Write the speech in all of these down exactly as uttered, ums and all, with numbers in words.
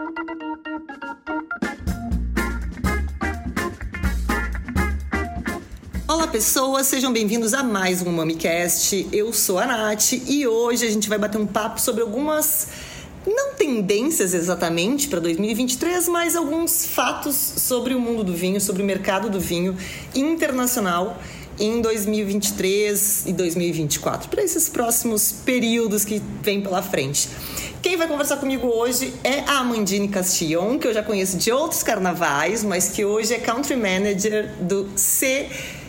Olá pessoas, sejam bem-vindos a mais um MamiCast. Eu sou a Nath e hoje a gente vai bater um papo sobre algumas, não tendências exatamente para dois mil e vinte e três, mas alguns fatos sobre o mundo do vinho, sobre o mercado do vinho internacional em dois mil e vinte e três e dois mil e vinte e quatro, para esses próximos períodos que vêm pela frente. Quem vai conversar comigo hoje é a Amandine Castillon, que eu já conheço de outros carnavais, mas que hoje é Country Manager do C...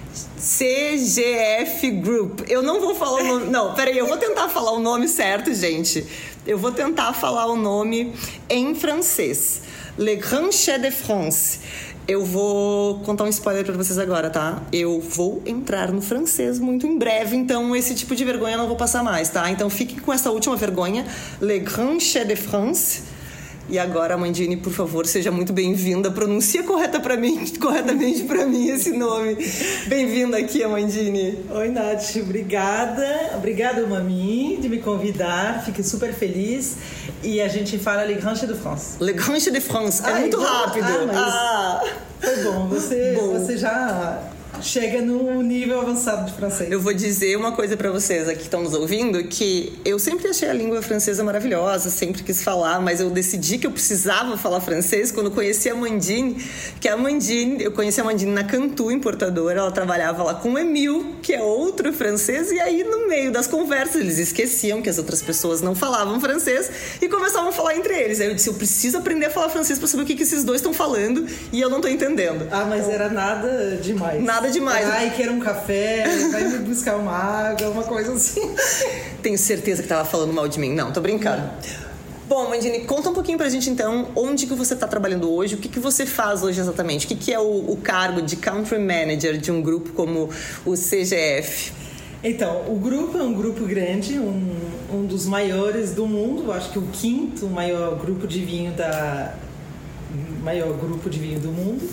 C G F Group. Eu não vou falar o nome... Não, peraí, eu vou tentar falar o nome certo, gente. Eu vou tentar falar o nome em francês. Le Grand Chai de France. Eu vou contar um spoiler pra vocês agora, tá? Eu vou entrar no francês muito em breve, então esse tipo de vergonha eu não vou passar mais, tá? Então fiquem com essa última vergonha. Le Grand Chai de France. E agora, Amandine, por favor, seja muito bem-vinda. Pronuncia correta pra mim, corretamente pra mim esse nome. Bem-vinda aqui, Amandine. Oi, Nath. Obrigada. Obrigada, Mami, de me convidar. Fiquei super feliz. E a gente fala Le Grand Chai de France. Le Grand Chai de France. É Ai, muito bom. rápido. Ah, mas ah. Foi bom. Você, bom. você já... chega no nível avançado de francês. Eu vou dizer uma coisa pra vocês aqui que estão nos ouvindo, que eu sempre achei a língua francesa maravilhosa, sempre quis falar, mas eu decidi que eu precisava falar francês quando conheci a Amandine, que a Amandine, eu conheci a Amandine na Cantu Importadora, ela trabalhava lá com o Emil, que é outro francês, e aí no meio das conversas eles esqueciam que as outras pessoas não falavam francês e começavam a falar entre eles. Aí eu disse, eu preciso aprender a falar francês pra saber o que, que esses dois estão falando e eu não tô entendendo. Ah, mas então, era nada demais. Nada demais. Ai, quero um café, vai me buscar uma água, uma coisa assim. Tenho certeza que tava falando mal de mim. Não, tô brincando. Não. Bom, Amandine, conta um pouquinho pra gente então, onde que você tá trabalhando hoje, o que que você faz hoje exatamente, o que que é o, o cargo de Country Manager de um grupo como o C G F? Então, o grupo é um grupo grande, um, um dos maiores do mundo, acho que o quinto maior grupo de vinho da maior grupo de vinho do mundo.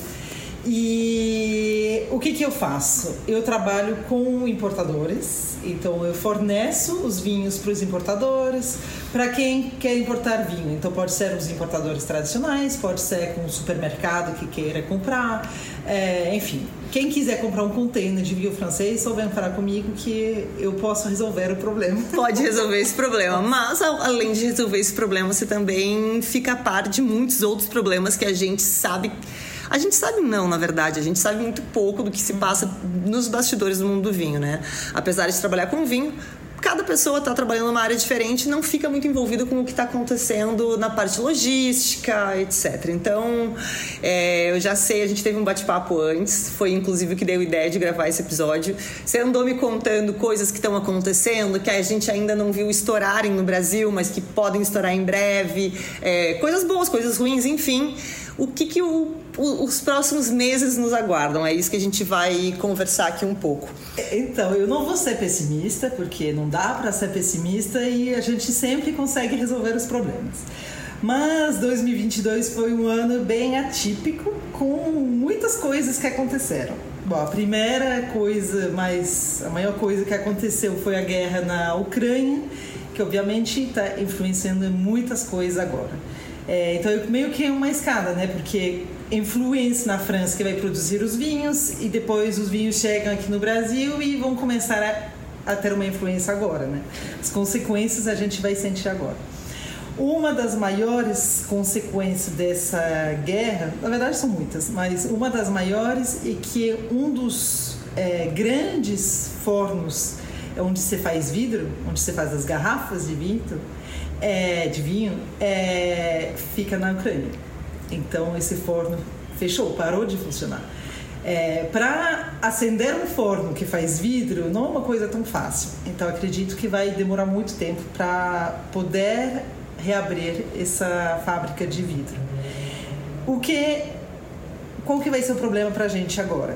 E o que que eu faço? Eu trabalho com importadores, então eu forneço os vinhos para os importadores, para quem quer importar vinho. Então pode ser os importadores tradicionais, pode ser com o supermercado que queira comprar, é, enfim. Quem quiser comprar um container de vinho francês, só vem falar comigo que eu posso resolver o problema. Pode resolver esse problema, mas além de resolver esse problema, você também fica a par de muitos outros problemas que a gente sabe... A gente sabe não, na verdade, a gente sabe muito pouco do que se passa nos bastidores do mundo do vinho, né? Apesar de trabalhar com vinho, cada pessoa está trabalhando numa área diferente e não fica muito envolvida com o que está acontecendo na parte logística, etcétera. Então, é, eu já sei, a gente teve um bate-papo antes, foi inclusive o que deu a ideia de gravar esse episódio. Você andou me contando coisas que estão acontecendo, que a gente ainda não viu estourarem no Brasil, mas que podem estourar em breve, é, coisas boas, coisas ruins, enfim. O que que o, o, os próximos meses nos aguardam? É isso que a gente vai conversar aqui um pouco. Então, eu não vou ser pessimista, porque não dá para ser pessimista e a gente sempre consegue resolver os problemas. Mas dois mil e vinte e dois foi um ano bem atípico, com muitas coisas que aconteceram. Bom, a primeira coisa, mais, a maior coisa que aconteceu foi a guerra na Ucrânia, que obviamente está influenciando muitas coisas agora. É, então, meio que é uma escada, né? Porque influência na França que vai produzir os vinhos e depois os vinhos chegam aqui no Brasil e vão começar a, a ter uma influência agora, né? As consequências a gente vai sentir agora. Uma das maiores consequências dessa guerra, na verdade são muitas, mas uma das maiores é que um dos é, grandes fornos onde se faz vidro, onde se faz as garrafas de vidro, É, de vinho, é, fica na Ucrânia. Então esse forno fechou, parou de funcionar. É, para acender um forno que faz vidro não é uma coisa tão fácil. Então acredito que vai demorar muito tempo para poder reabrir essa fábrica de vidro. O que, qual que vai ser o problema para a gente agora?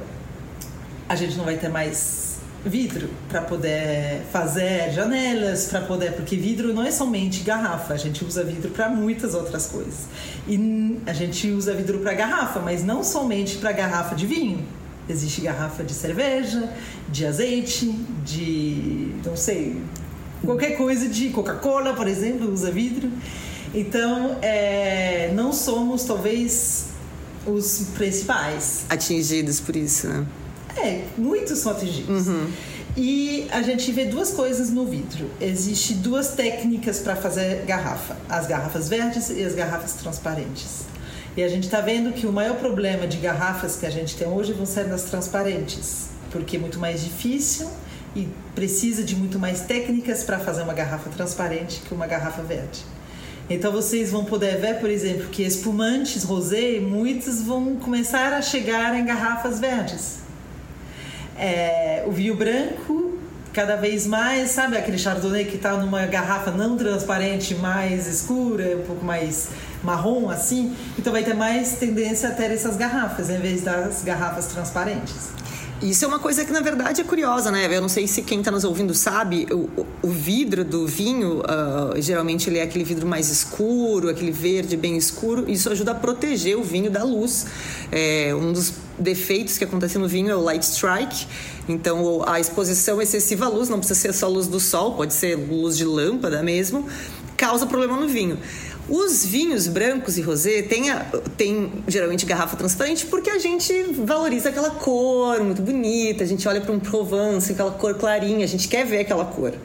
A gente não vai ter mais vidro para poder fazer janelas, para poder, porque vidro não é somente garrafa, a gente usa vidro para muitas outras coisas. E a gente usa vidro para garrafa, mas não somente para garrafa de vinho. Existe garrafa de cerveja, de azeite, de, não sei, qualquer coisa, de Coca-Cola, por exemplo, usa vidro. Então, é, não somos, talvez, os principais. Atingidos por isso, né? É, muitos são atingidos. Uhum. E a gente vê duas coisas no vidro. Existem duas técnicas para fazer garrafa. As garrafas verdes e as garrafas transparentes. E a gente está vendo que o maior problema de garrafas que a gente tem hoje vão ser as transparentes. Porque é muito mais difícil e precisa de muito mais técnicas para fazer uma garrafa transparente que uma garrafa verde. Então vocês vão poder ver, por exemplo, que espumantes rosé, muitos vão começar a chegar em garrafas verdes. É, o vinho branco, cada vez mais, sabe aquele chardonnay que está numa garrafa não transparente, mais escura, um pouco mais marrom assim, então vai ter mais tendência a ter essas garrafas em vez das garrafas transparentes. Isso é uma coisa que, na verdade, é curiosa, né? Eu não sei se quem está nos ouvindo sabe, o, o vidro do vinho, uh, geralmente ele é aquele vidro mais escuro, aquele verde bem escuro. Isso ajuda a proteger o vinho da luz. É, um dos defeitos que acontece no vinho é o light strike. Então, a exposição excessiva à luz, não precisa ser só luz do sol, pode ser luz de lâmpada mesmo, causa problema no vinho. Os vinhos brancos e rosé têm, a, têm geralmente garrafa transparente porque a gente valoriza aquela cor muito bonita, a gente olha para um Provence, aquela cor clarinha, a gente quer ver aquela cor.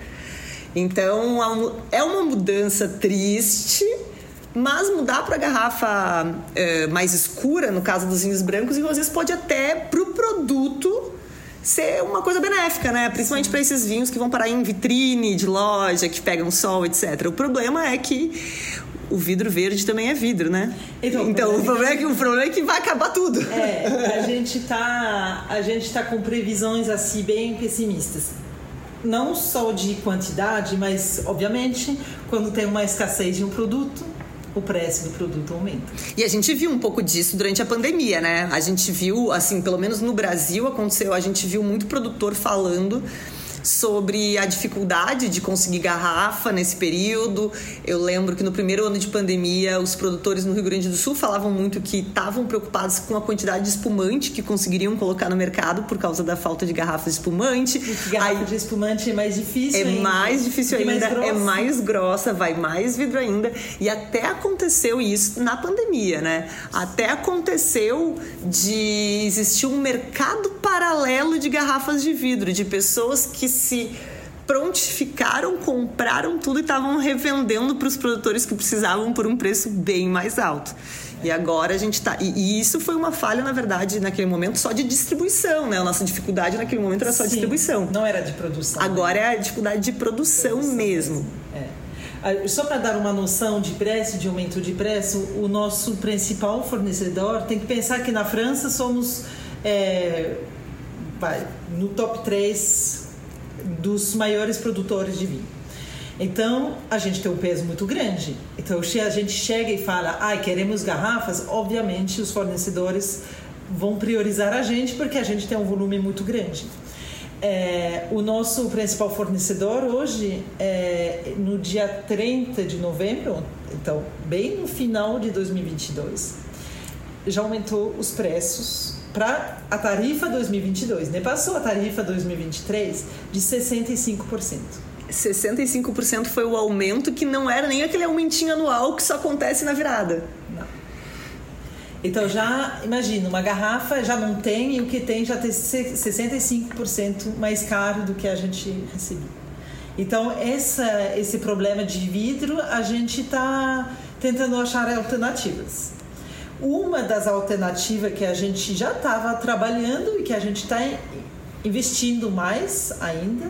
Então é uma mudança triste, mas mudar para garrafa é, mais escura, no caso dos vinhos brancos e rosés, pode até para o produto ser uma coisa benéfica, né? Principalmente para esses vinhos que vão parar em vitrine de loja, que pegam sol, etcétera. O problema é que o vidro verde também é vidro, né? Então, então o, problema é que, o problema é que vai acabar tudo. É, a gente tá, a gente tá com previsões assim bem pessimistas. Não só de quantidade, mas obviamente quando tem uma escassez de um produto, o preço do produto aumenta. E a gente viu um pouco disso durante a pandemia, né? A gente viu, assim, pelo menos no Brasil aconteceu, a gente viu muito produtor falando sobre a dificuldade de conseguir garrafa nesse período. Eu lembro que no primeiro ano de pandemia, os produtores no Rio Grande do Sul falavam muito que estavam preocupados com a quantidade de espumante que conseguiriam colocar no mercado por causa da falta de garrafas de espumante. Porque garrafa Aí, de espumante é mais difícil É ainda. mais difícil ainda, mais é mais grossa, vai mais vidro ainda. E até aconteceu isso na pandemia, né? Até aconteceu de existir um mercado paralelo de garrafas de vidro, de pessoas que se prontificaram, compraram tudo e estavam revendendo para os produtores que precisavam por um preço bem mais alto. E agora a gente tá... E, e isso foi uma falha, na verdade, naquele momento, só de distribuição, né? A nossa dificuldade naquele momento era só Sim, distribuição. Não era de produção. Agora né? é a dificuldade de produção, produção mesmo. mesmo. É. Só para dar uma noção de preço, de aumento de preço, o nosso principal fornecedor tem que pensar que na França somos é, vai, no top três dos maiores produtores de vinho. Então, a gente tem um peso muito grande. Então, se a gente chega e fala, ah, queremos garrafas, obviamente os fornecedores vão priorizar a gente porque a gente tem um volume muito grande. É, o nosso principal fornecedor hoje, é, no dia trinta de novembro, então, bem no final de dois mil e vinte e dois, já aumentou os preços para a tarifa dois mil e vinte e dois, né? Passou a tarifa dois mil e vinte e três de sessenta e cinco por cento. sessenta e cinco por cento foi o aumento que não era nem aquele aumentinho anual que só acontece na virada. Não. Então já, imagina, uma garrafa já não tem e o que tem já tem sessenta e cinco por cento mais caro do que a gente recebia. Então essa, esse problema de vidro a gente está tentando achar alternativas. Uma das alternativas que a gente já estava trabalhando e que a gente está investindo mais ainda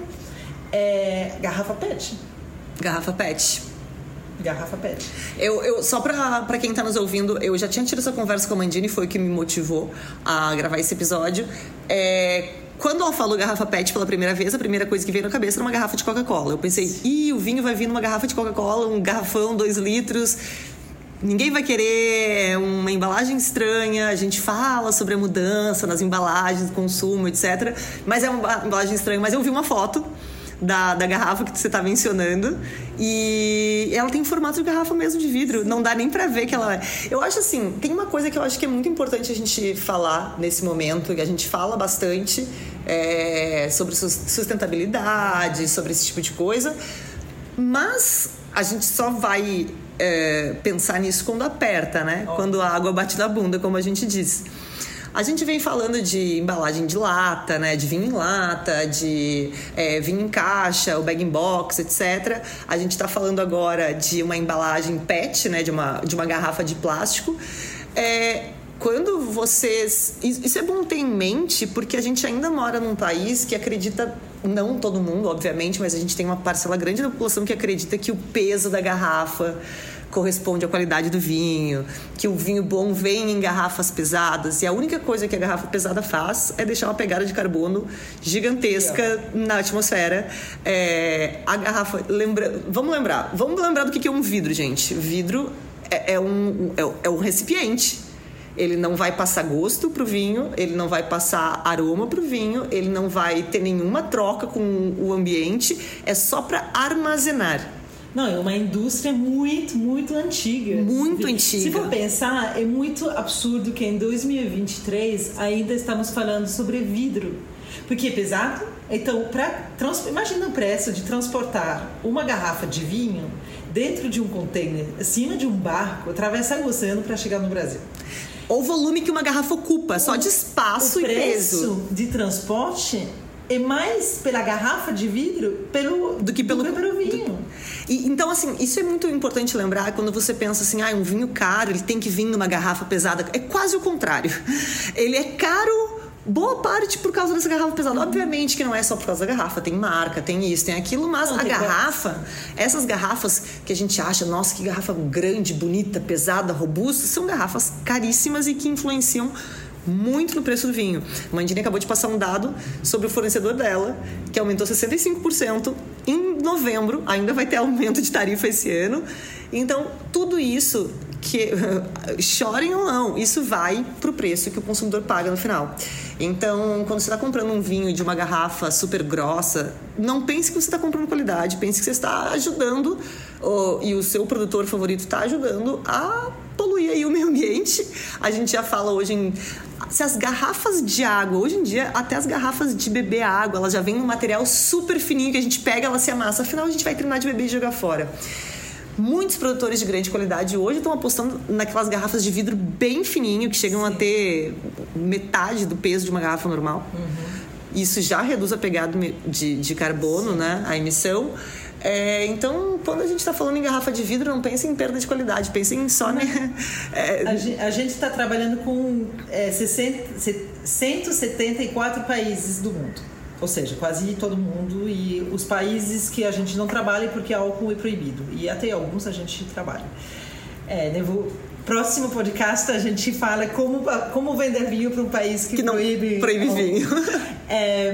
é garrafa P E T. Garrafa P E T. Garrafa P E T. Eu, eu, só pra, pra quem tá nos ouvindo, eu já tinha tido essa conversa com a Mandini, foi o que me motivou a gravar esse episódio. É, quando ela falou garrafa P E T pela primeira vez, a primeira coisa que veio na cabeça era uma garrafa de Coca-Cola. Eu pensei, ih, o vinho vai vir numa garrafa de Coca-Cola, um garrafão, dois litros... Ninguém vai querer uma embalagem estranha, a gente fala sobre a mudança nas embalagens, consumo, etcétera. Mas é uma embalagem estranha. Mas eu vi uma foto da, da garrafa que você está mencionando e ela tem formato de garrafa mesmo de vidro. Não dá nem pra ver que ela é. Eu acho assim, tem uma coisa que eu acho que é muito importante a gente falar nesse momento, que a gente fala bastante é, sobre sustentabilidade, sobre esse tipo de coisa. Mas a gente só vai... é, pensar nisso quando aperta, né? Oh. Quando a água bate na bunda, como a gente diz. A gente vem falando de embalagem de lata, né? De vinho em lata, de é, vinho em caixa, o bag-in-box, etcétera. A gente está falando agora de uma embalagem P E T, né? De uma, de uma garrafa de plástico. É, quando vocês... Isso é bom ter em mente, porque a gente ainda mora num país que acredita... Não todo mundo, obviamente, mas a gente tem uma parcela grande da população que acredita que o peso da garrafa corresponde à qualidade do vinho, que o vinho bom vem em garrafas pesadas, e a única coisa que a garrafa pesada faz é deixar uma pegada de carbono gigantesca na atmosfera. É, a garrafa... Lembra, vamos lembrar. Vamos lembrar do que é um vidro, gente. Vidro é, é, um, é, é um recipiente. Ele não vai passar gosto pro vinho, ele não vai passar aroma pro vinho, ele não vai ter nenhuma troca com o ambiente, é só para armazenar. Não, é uma indústria muito, muito antiga. Muito antiga. Se for pensar, é muito absurdo que em dois mil e vinte e três ainda estamos falando sobre vidro. Porque é pesado. Então, pra trans... imagina o preço de transportar uma garrafa de vinho dentro de um container, acima de um barco, atravessar o oceano para chegar no Brasil. Ou o volume que uma garrafa ocupa, só de espaço e peso. O preço de transporte é mais pela garrafa de vidro pelo, do que pelo, do que pelo vinho. Do... E, então, assim, isso é muito importante lembrar quando você pensa assim, ah, um vinho caro, ele tem que vir numa garrafa pesada. É quase o contrário. Ele é caro, boa parte por causa dessa garrafa pesada. Obviamente que não é só por causa da garrafa, tem marca, tem isso, tem aquilo, mas não, a garrafa, coisa. Essas garrafas que a gente acha, nossa, que garrafa grande, bonita, pesada, robusta, são garrafas caríssimas e que influenciam muito no preço do vinho. A Mandini acabou de passar um dado sobre o fornecedor dela, que aumentou sessenta e cinco por cento em novembro, ainda vai ter aumento de tarifa esse ano. Então, tudo isso, que chorem ou não, isso vai pro preço que o consumidor paga no final. Então, quando você está comprando um vinho de uma garrafa super grossa, não pense que você está comprando qualidade, pense que você está ajudando, oh, e o seu produtor favorito está ajudando a poluir aí o meio ambiente. A gente já fala hoje em... Se as garrafas de água, hoje em dia, até as garrafas de beber água, elas já vêm num material super fininho que a gente pega, ela se amassa. Afinal, a gente vai terminar de beber e jogar fora. Muitos produtores de grande qualidade hoje estão apostando naquelas garrafas de vidro bem fininho, que chegam Sim. a ter metade do peso de uma garrafa normal. Uhum. Isso já reduz a pegada de, de carbono, né? A emissão. É, então, quando a gente está falando em garrafa de vidro, não pense em perda de qualidade, pense em só... Né? É... A gente está trabalhando com é, cento e setenta e quatro países do mundo. Ou seja, quase todo mundo, e os países que a gente não trabalha porque álcool é proibido. E até alguns a gente trabalha. É, no próximo podcast a gente fala como, como vender vinho para um país que, que não proíbe, proíbe vinho. É,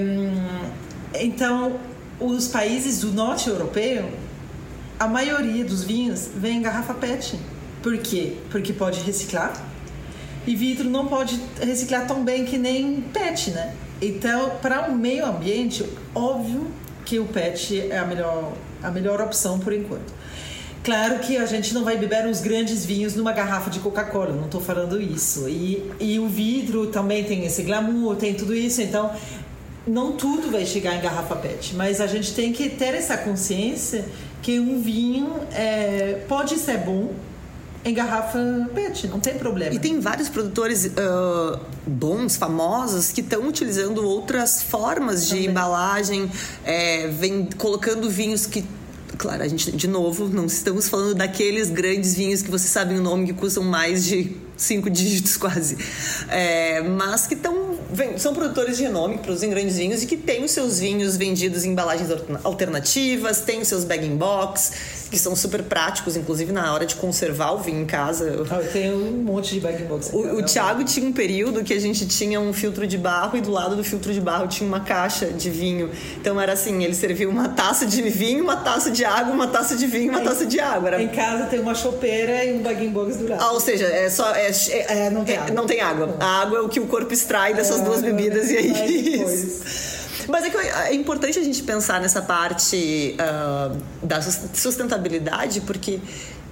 então, os países do norte europeu, a maioria dos vinhos vem em garrafa P E T. Por quê? Porque pode reciclar. E vidro não pode reciclar tão bem que nem P E T, né? Então, para o meio ambiente, óbvio que o P E T é a melhor, a melhor opção por enquanto. Claro que a gente não vai beber uns grandes vinhos numa garrafa de Coca-Cola, não estou falando isso. E, e o vidro também tem esse glamour, tem tudo isso, então não tudo vai chegar em garrafa P E T. Mas a gente tem que ter essa consciência que um vinho é, pode ser bom em garrafa P E T, não tem problema. E tem vários produtores uh, bons, famosos, que estão utilizando outras formas de Também. embalagem, é, vem colocando vinhos que... Claro, a gente, de novo, não estamos falando daqueles grandes vinhos que vocês sabem o nome, que custam mais de cinco dígitos quase. É, mas que estão... São produtores de renome, que produzem grandes vinhos e que têm os seus vinhos vendidos em embalagens alternativas, têm os seus bag-in-box, que são super práticos, inclusive na hora de conservar o vinho em casa. Ah, eu tenho um monte de bag-in-box. O, o Thiago tinha um período que a gente tinha um filtro de barro e do lado do filtro de barro tinha uma caixa de vinho. Então era assim, ele servia uma taça de vinho, uma taça de água, uma taça de vinho, uma Aí, taça de água. Era... Em casa tem uma chopeira e um bag-in-box do lado. Ah, ou seja, é só... É, é, é, não tem é, água. Não tem água. A água é o que o corpo extrai dessas é, duas bebidas e aí... Isso. Mas é que é importante a gente pensar nessa parte uh, da sustentabilidade, porque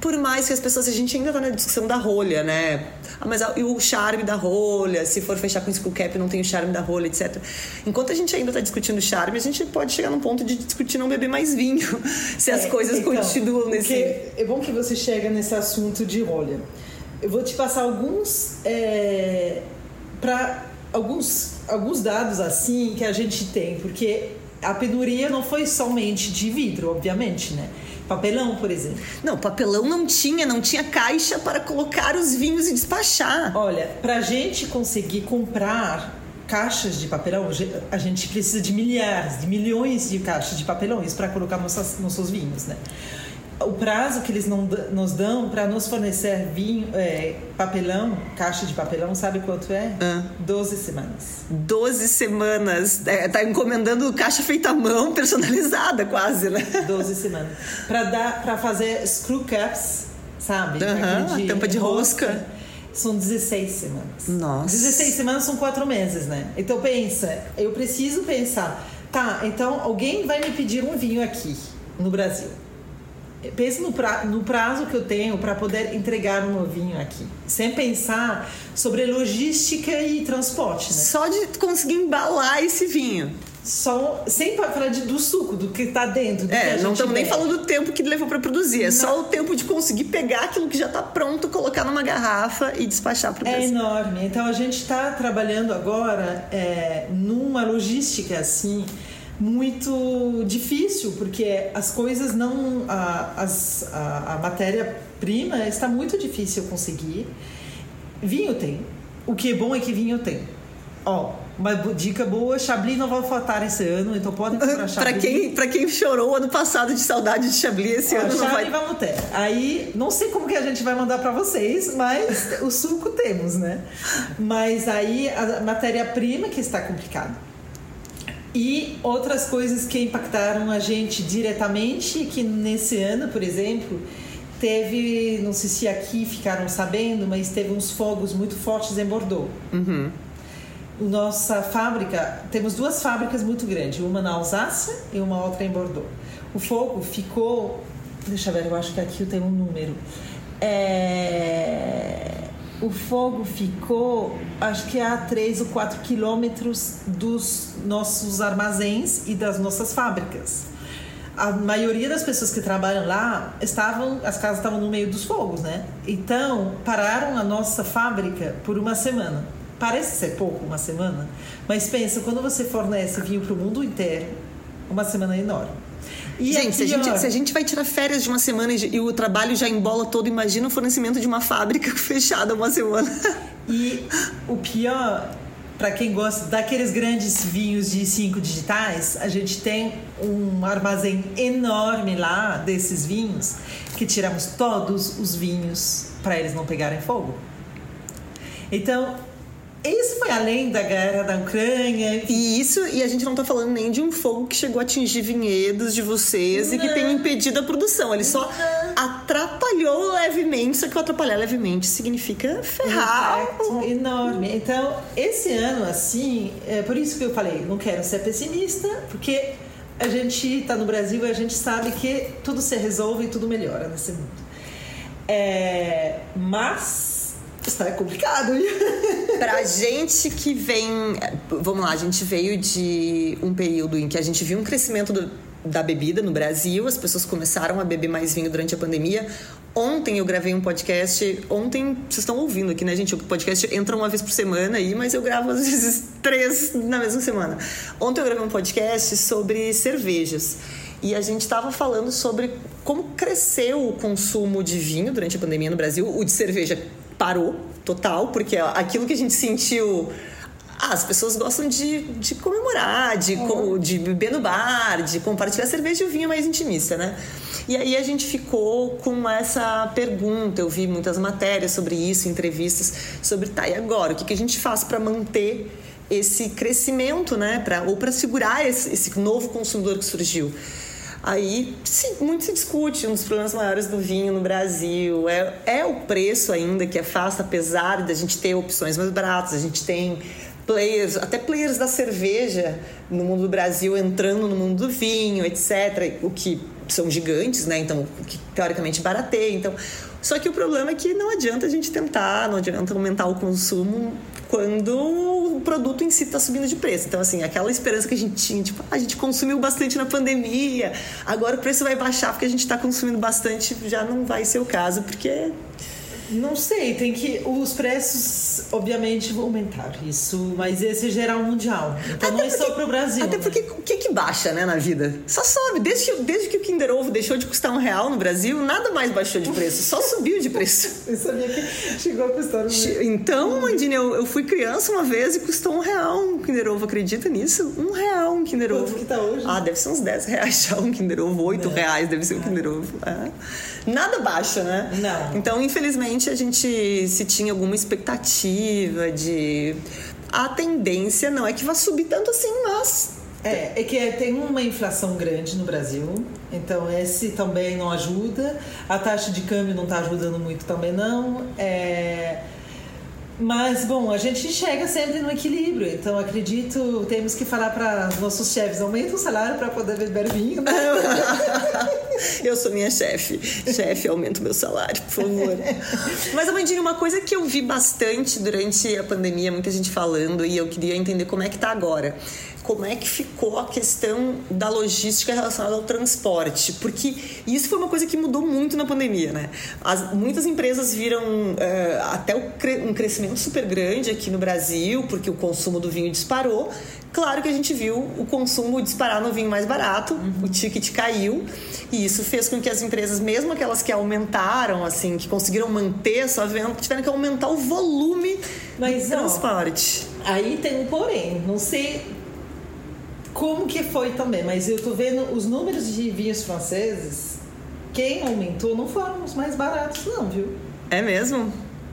Por mais que as pessoas, a gente ainda tá na discussão da rolha, né? Ah, mas e o charme da rolha? Se for fechar com skull cap, não tem o charme da rolha, etcétera. Enquanto a gente ainda tá discutindo charme, a gente pode chegar num ponto de discutir não beber mais vinho, se as é, coisas então, continuam nesse... É bom que você chega nesse assunto de rolha. Eu vou te passar alguns... É, para alguns, alguns dados assim que a gente tem, porque a penuria não foi somente de vidro, obviamente, né? Papelão, por exemplo. Não, papelão não tinha, não tinha caixa para colocar os vinhos e despachar. Olha, pra gente conseguir comprar caixas de papelão, a gente precisa de milhares, de milhões de caixas de papelões para colocar nossas, nossos vinhos, né? O prazo que eles não, nos dão para nos fornecer vinho, é, papelão, caixa de papelão, sabe quanto é? Ah. doze semanas. doze semanas. É, tá encomendando caixa feita à mão, personalizada quase, né? doze semanas. Para dar, para fazer screw caps, sabe? Uhum, de tampa de rosca. rosca. São dezesseis semanas. Nossa. dezesseis semanas são quatro meses, né? Então pensa, eu preciso pensar, tá, então alguém vai me pedir um vinho aqui no Brasil. Pense no, pra, no prazo que eu tenho para poder entregar um vinho aqui, sem pensar sobre logística e transporte, né? Só de conseguir embalar esse vinho. Só, sem falar de, do suco, do que está dentro. Do é, que não estamos nem falando do tempo que levou para produzir. É não. Só o tempo de conseguir pegar aquilo que já está pronto, colocar numa garrafa e despachar para o Brasil. É enorme. Então a gente está trabalhando agora é, numa logística assim muito difícil, porque as coisas não... A, as, a, a matéria-prima está muito difícil conseguir. Vinho tem. O que é bom é que vinho tem. Ó, uma dica boa, Chablis não vai faltar esse ano, então podem comprar Chablis. Pra quem, pra quem chorou ano passado de saudade de Chablis, esse Ó, ano não vai... vamos ter. Aí, não sei como que a gente vai mandar pra vocês, mas o suco temos, né? Mas aí, a matéria-prima que está complicada. E outras coisas que impactaram a gente diretamente, que nesse ano, por exemplo, teve, não sei se aqui ficaram sabendo, mas teve uns fogos muito fortes em Bordeaux. Uhum. Nossa fábrica, temos duas fábricas muito grandes, uma na Alsácia e uma outra em Bordeaux. O fogo ficou, deixa eu ver, eu acho que aqui eu tenho um número. É... O fogo ficou, acho que a três ou quatro quilômetros dos nossos armazéns e das nossas fábricas. A maioria das pessoas que trabalham lá estavam, as casas estavam no meio dos fogos, né? Então, pararam a nossa fábrica por uma semana. Parece ser pouco, uma semana, mas pensa, quando você fornece vinho para o mundo inteiro, uma semana é enorme. E gente, se a gente, se a gente vai tirar férias de uma semana e, e o trabalho já embola todo, imagina o fornecimento de uma fábrica fechada uma semana. E o pior, para quem gosta daqueles grandes vinhos de cinco digitais, a gente tem um armazém enorme lá desses vinhos, que tiramos todos os vinhos para eles não pegarem fogo. Então... isso foi além da guerra da Ucrânia. E isso, e a gente não tá falando nem de um fogo que chegou a atingir vinhedos de vocês não. E que tem impedido a produção. Ele só não. atrapalhou levemente, só que atrapalhar levemente significa ferrar. Um enorme. Então, esse ano, assim, é por isso que eu falei, não quero ser pessimista, porque a gente tá no Brasil e a gente sabe que tudo se resolve e tudo melhora nesse mundo. É, mas... está complicado. Pra gente que vem... Vamos lá, a gente veio de um período em que a gente viu um crescimento do, da bebida no Brasil. As pessoas começaram a beber mais vinho durante a pandemia. Ontem eu gravei um podcast... Ontem, vocês estão ouvindo aqui, né, gente? O podcast entra uma vez por semana aí, mas eu gravo às vezes três na mesma semana. Ontem eu gravei um podcast sobre cervejas. E a gente estava falando sobre como cresceu o consumo de vinho durante a pandemia no Brasil. O de cerveja parou total, porque aquilo que a gente sentiu... Ah, as pessoas gostam de, de comemorar, de, uhum. de beber no bar, de compartilhar cerveja e o vinho mais intimista, né? E aí a gente ficou com essa pergunta. Eu vi muitas matérias sobre isso, entrevistas sobre, tá, e agora? O que, que a gente faz para manter esse crescimento, né? Pra, ou para segurar esse, esse novo consumidor que surgiu? Aí, sim, muito se discute. Um dos problemas maiores do vinho no Brasil é, é o preço ainda que afasta, apesar de a gente ter opções mais baratas. A gente tem players, até players da cerveja no mundo do Brasil entrando no mundo do vinho, etcétera. O que são gigantes, né? Então, que teoricamente barateia. Então, só que o problema é que não adianta a gente tentar, não adianta aumentar o consumo quando o produto em si está subindo de preço. Então, assim, aquela esperança que a gente tinha, tipo, ah, a gente consumiu bastante na pandemia, agora o preço vai baixar porque a gente está consumindo bastante, já não vai ser o caso, porque... Não sei, tem que... Os preços, obviamente, vão aumentar, isso, mas esse é geral mundial. Então até não é porque, só pro Brasil. Até né? porque o que que baixa, né, na vida? Só sobe. Desde que, desde que o Kinder Ovo deixou de custar um real no Brasil, nada mais baixou de preço, só subiu de preço. Eu sabia que chegou a custar um real. Então, Mandinha, eu, eu fui criança uma vez e custou um real um Kinder Ovo, acredita nisso? Um real um Kinder Ovo. Quanto que tá hoje? Ah, deve ser uns dez reais já um Kinder Ovo, oito é. reais deve ser um Kinder Ovo. É. Nada baixa, né? Não. Então, infelizmente, a gente, se tinha alguma expectativa de... A tendência não é que vá subir tanto assim, mas... É, é que tem uma inflação grande no Brasil, então esse também não ajuda. A taxa de câmbio não está ajudando muito também não. É... Mas, bom, a gente chega sempre no equilíbrio, então acredito, temos que falar para nossos chefes, aumenta o salário para poder beber vinho, né? Eu sou minha chefe. Chefe, aumenta o meu salário, por favor. Mas, Amandinha, uma coisa que eu vi bastante durante a pandemia, muita gente falando, e eu queria entender como é que tá agora. Como é que ficou a questão da logística relacionada ao transporte? Porque isso foi uma coisa que mudou muito na pandemia, né? As, muitas empresas viram uh, até o cre- um crescimento super grande aqui no Brasil, porque o consumo do vinho disparou. Claro que a gente viu o consumo disparar no vinho mais barato, uhum. O ticket caiu, e isso fez com que as empresas, mesmo aquelas que aumentaram, assim, que conseguiram manter a sua venda, tiveram que aumentar o volume Mas, do transporte. Ó, aí tem um porém, não sei... Como que foi também, mas eu tô vendo os números de vinhos franceses, quem aumentou não foram os mais baratos não, viu? É mesmo?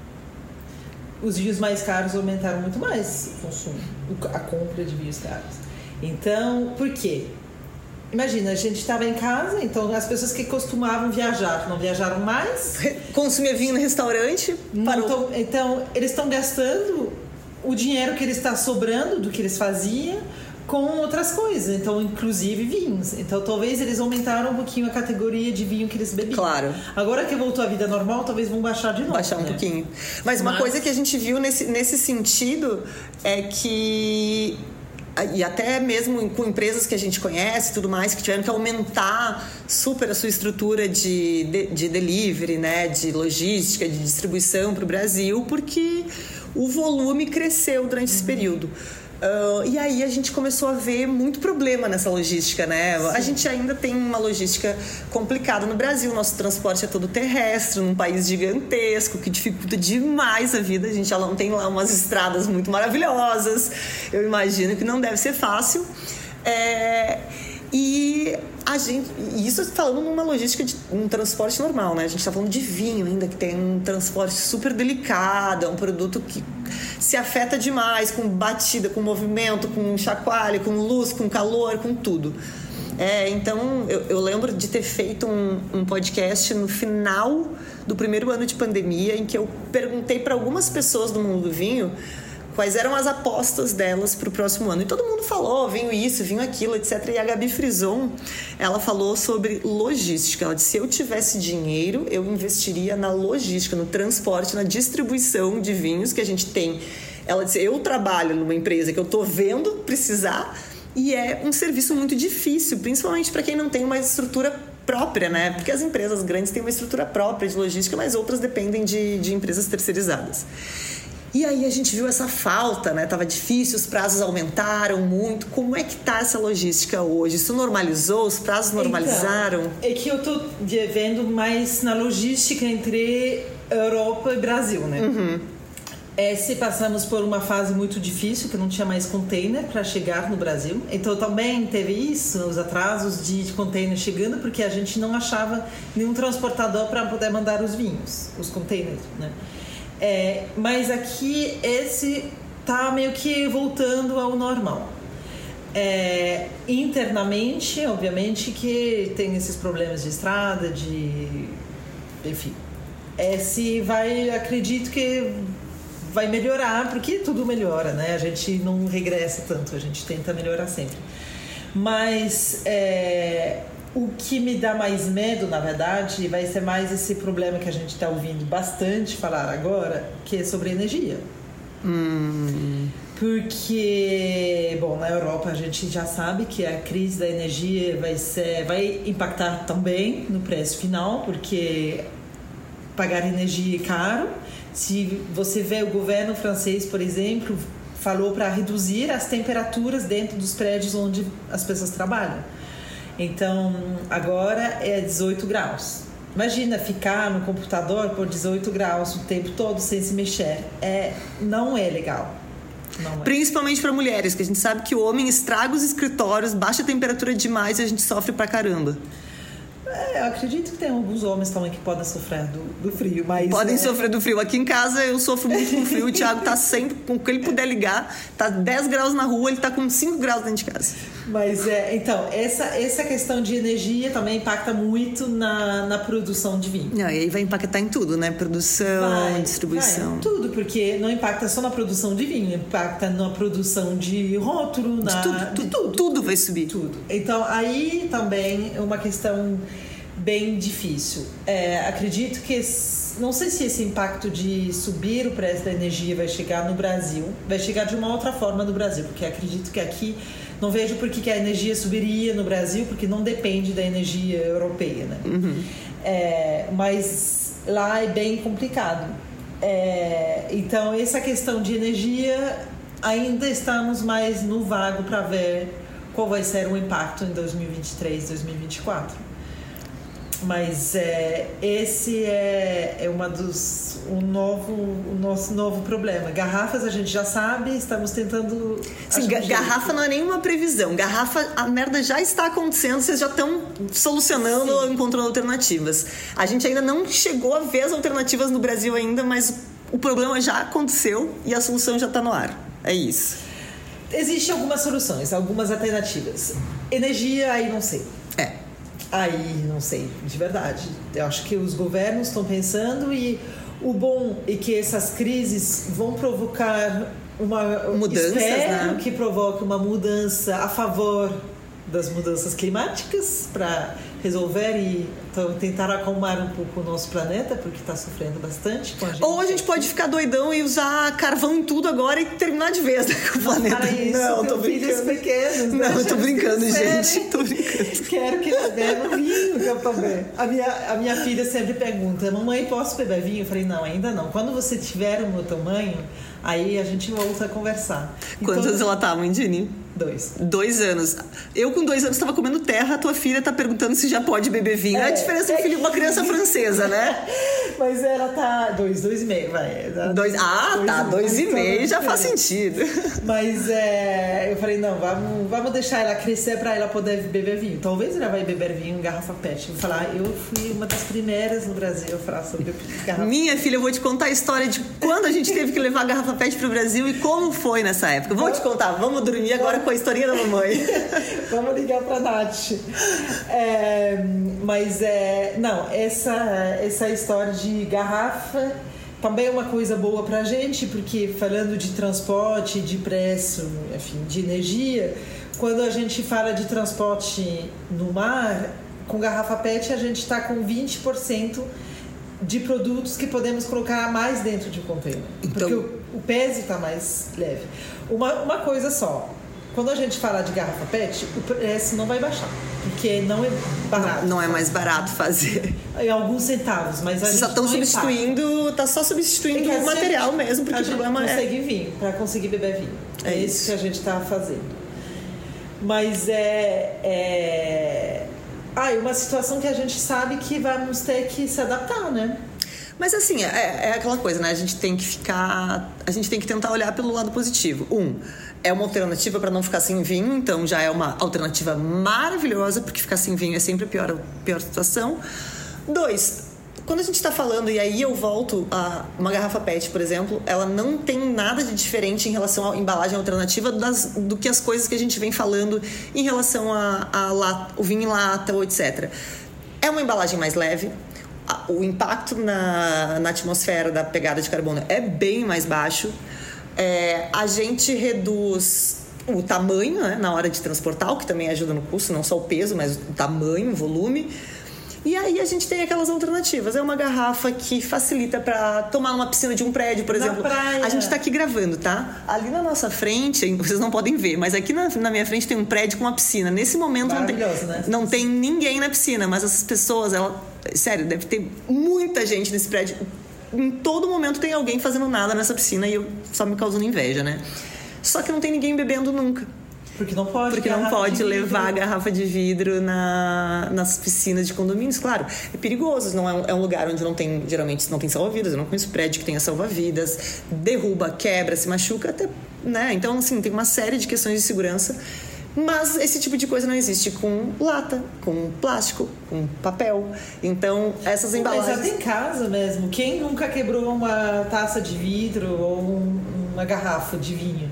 Os vinhos mais caros aumentaram muito mais o consumo, a compra de vinhos caros. Então, por quê? Imagina, a gente estava em casa, então as pessoas que costumavam viajar não viajaram mais. Consumia vinho no restaurante, parou. Então, então eles estão gastando o dinheiro que eles está sobrando do que eles faziam com outras coisas, então inclusive vinhos. Então talvez eles aumentaram um pouquinho a categoria de vinho que eles bebiam. Claro. Agora que voltou à vida normal, talvez vão baixar de novo. Baixar um né? pouquinho. Mas uma Mas... coisa que a gente viu nesse, nesse sentido é que... E até mesmo com empresas que a gente conhece e tudo mais, que tiveram que aumentar super a sua estrutura de, de, de delivery, né? De logística, de distribuição para o Brasil, porque o volume cresceu durante uhum. esse período. Uh, e aí a gente começou a ver muito problema nessa logística, né? Sim. A gente ainda tem uma logística complicada no Brasil. Nosso transporte é todo terrestre, num país gigantesco, que dificulta demais a vida. A gente já não tem lá umas estradas muito maravilhosas. Eu imagino que não deve ser fácil. É... E a gente, isso falando numa logística de um transporte normal, né? A gente está falando de vinho ainda, que tem um transporte super delicado, é um produto que se afeta demais com batida, com movimento, com chacoalho, com luz, com calor, com tudo. É, então, eu, eu lembro de ter feito um, um podcast no final do primeiro ano de pandemia, em que eu perguntei para algumas pessoas do mundo do vinho quais eram as apostas delas para o próximo ano. E todo mundo falou, vinho isso, vinho aquilo, etcétera. E a Gabi Frison, ela falou sobre logística. Ela disse, se eu tivesse dinheiro, eu investiria na logística, no transporte, na distribuição de vinhos que a gente tem. Ela disse, eu trabalho numa empresa que eu estou vendo precisar e é um serviço muito difícil, principalmente para quem não tem uma estrutura própria, né? Porque as empresas grandes têm uma estrutura própria de logística, mas outras dependem de, de empresas terceirizadas. E aí a gente viu essa falta, né? Tava difícil, os prazos aumentaram muito. Como é que tá essa logística hoje? Isso normalizou? Os prazos normalizaram? Então, é que eu tô vendo mais na logística entre Europa e Brasil, né? Uhum. É, se passamos por uma fase muito difícil, que não tinha mais container para chegar no Brasil. Então também teve isso, os atrasos de, de container chegando, porque a gente não achava nenhum transportador para poder mandar os vinhos, os containers, né? É, mas aqui esse tá meio que voltando ao normal. É, internamente, obviamente que tem esses problemas de estrada, de enfim. Esse vai, acredito que vai melhorar, porque tudo melhora, né? A gente não regressa tanto, a gente tenta melhorar sempre. Mas é, O que me dá mais medo, na verdade, vai ser mais esse problema que a gente está ouvindo bastante falar agora, que é sobre energia. Hum. Porque, bom, na Europa a gente já sabe que a crise da energia vai, ser, vai impactar também no preço final, porque pagar energia é caro. Se você vê o governo francês, por exemplo, falou para reduzir as temperaturas dentro dos prédios onde as pessoas trabalham. Então, agora é dezoito graus. Imagina ficar no computador por dezoito graus o tempo todo sem se mexer. É, não é legal. Não é. Principalmente para mulheres, que a gente sabe que o homem estraga os escritórios, baixa a temperatura demais e a gente sofre pra caramba. É, eu acredito que tem alguns homens também que podem sofrer do, do frio, mas... Podem é... sofrer do frio. Aqui em casa eu sofro muito com frio. O Thiago tá sempre, com o que ele puder ligar, tá dez graus na rua, ele tá com cinco graus dentro de casa. Mas, é, então, essa, essa questão de energia também impacta muito na, na produção de vinho. Não, e aí vai impactar em tudo, né? Produção, vai, distribuição. Vai, tudo, porque não impacta só na produção de vinho, impacta na produção de rótulo, na, de tudo, de tudo, tudo. Tudo vai subir. Tudo. Então, aí também é uma questão bem difícil. É, acredito que, não sei se esse impacto de subir o preço da energia vai chegar no Brasil, vai chegar de uma outra forma no Brasil, porque acredito que aqui não vejo por que a energia subiria no Brasil, porque não depende da energia europeia, né? Uhum. É, mas lá é bem complicado. É, então, essa questão de energia, ainda estamos mais no vago para ver qual vai ser o impacto em dois mil e vinte e três, dois mil e vinte e quatro. Mas é, esse é, é uma dos, um novo, o nosso novo problema. Garrafas a gente já sabe, estamos tentando... Sim, ga- garrafa não é nenhuma previsão. Garrafa, a merda já está acontecendo, vocês já estão solucionando ou encontrando alternativas. A gente ainda não chegou a ver as alternativas no Brasil ainda, mas o problema já aconteceu e a solução já está no ar. É isso. Existem algumas soluções, algumas alternativas. Energia, aí não sei. É. Aí, não sei, de verdade. Eu acho que os governos estão pensando e o bom é que essas crises vão provocar uma... Mudanças, espero né? que provoque uma mudança a favor das mudanças climáticas para resolver e então, tentar acalmar um pouco o nosso planeta, porque está sofrendo bastante com a gente. Ou a gente pode ficar doidão e usar carvão em tudo agora e terminar de vez, né, com o planeta. Para isso, não, tô brincando. Pequenos, não, né? tô brincando, gente. Tô brincando. Quero que eles bebam vinho, que eu também. A minha, a minha filha sempre pergunta, mamãe, posso beber vinho? Eu falei, não, ainda não. Quando você tiver o meu tamanho, aí a gente volta a conversar. Quantos então, anos ela tá, Mandini? Dois. Dois anos. Eu com dois anos estava comendo terra, a tua filha tá perguntando se já pode beber vinho. É, é a diferença de é uma criança francesa, né? Mas ela tá... Dois, dois e meio, vai. Dois, ah, dois, tá. Dois e meio já faz sentido. Mas é, eu falei, não, vamos, vamos deixar ela crescer para ela poder beber vinho. Talvez ela vai beber vinho em garrafa pet. Eu vou falar, eu fui uma das primeiras no Brasil a falar sobre garrafa. Minha filha, eu vou te contar a história de quando a gente teve que levar a garrafa pet pro Brasil e como foi nessa época. Vou te contar, vamos dormir agora com a historinha da mamãe. Vamos ligar pra Nath. É, mas, é, não, essa, essa história de garrafa também é uma coisa boa pra gente, porque falando de transporte, de preço, enfim, de energia, quando a gente fala de transporte no mar, com garrafa pet a gente está com vinte por cento de produtos que podemos colocar a mais dentro de um container. Então... Porque o, o peso está mais leve. Uma, uma coisa só, quando a gente fala de garrafa pet, o preço não vai baixar, porque não é barato. Não, não é mais barato fazer. Em alguns centavos, mas a Vocês gente só estão não substituindo, impacta. tá só substituindo é o material gente, mesmo, porque a o problema gente é... consegue vinho, para conseguir beber vinho. É, é isso. isso que a gente está fazendo. Mas é... é... Ah, é uma situação que a gente sabe que vamos ter que se adaptar, né? Mas assim, é, é aquela coisa, né? A gente tem que ficar... A gente tem que tentar olhar pelo lado positivo. Um, é uma alternativa para não ficar sem vinho, então já é uma alternativa maravilhosa, porque ficar sem vinho é sempre a pior, a pior situação. Dois, quando a gente está falando, e aí eu volto a uma garrafa pet, por exemplo, ela não tem nada de diferente em relação à embalagem alternativa das, do que as coisas que a gente vem falando em relação a, a lata, o vinho em lata, ou etcétera. É uma embalagem mais leve, o impacto na, na atmosfera da pegada de carbono é bem mais baixo. É, a gente reduz o tamanho, né, na hora de transportar, o que também ajuda no custo, não só o peso, mas o tamanho, o volume. E aí a gente tem aquelas alternativas. É uma garrafa que facilita para tomar numa piscina de um prédio, por exemplo. Na praia. A gente tá aqui gravando, tá? Ali na nossa frente, vocês não podem ver, mas aqui na, na minha frente tem um prédio com uma piscina. Nesse momento não tem, né? não tem ninguém na piscina, mas essas pessoas, ela, sério, deve ter muita gente nesse prédio. Em todo momento tem alguém fazendo nada nessa piscina e eu só me causando inveja, né? Só que não tem ninguém bebendo nunca. Porque não pode, Porque não pode levar a garrafa de vidro na, nas piscinas de condomínios. Claro, é perigoso, não é um, é um lugar onde não tem, geralmente não tem salva-vidas. Eu não conheço prédio que tenha salva-vidas. Derruba, quebra, se machuca, até, né? Então, assim, tem uma série de questões de segurança. Mas esse tipo de coisa não existe com lata, com plástico, com papel. Então, essas embalagens... Mas até em casa mesmo. Quem nunca quebrou uma taça de vidro ou um, uma garrafa de vinho?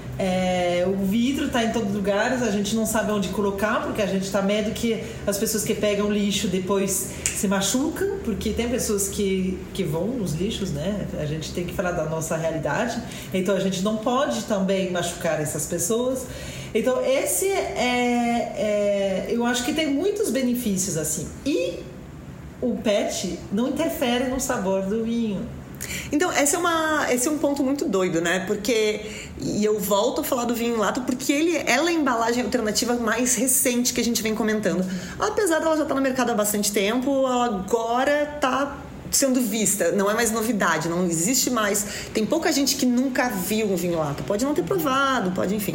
É, o vidro está em todos os lugares, a gente não sabe onde colocar, porque a gente está medo que as pessoas que pegam lixo depois se machucam, porque tem pessoas que, que vão nos lixos, né? A gente tem que falar da nossa realidade, então a gente não pode também machucar essas pessoas. Então esse é, é eu acho que tem muitos benefícios assim. E o pet não interfere no sabor do vinho. Então, esse é, uma, esse é um ponto muito doido, né? Porque, e eu volto a falar do vinho em lata, porque ele, ela é a embalagem alternativa mais recente que a gente vem comentando. Apesar dela já estar no mercado há bastante tempo, ela agora está sendo vista, não é mais novidade, não existe mais. Tem pouca gente que nunca viu um vinho em lata, pode não ter provado, pode, enfim.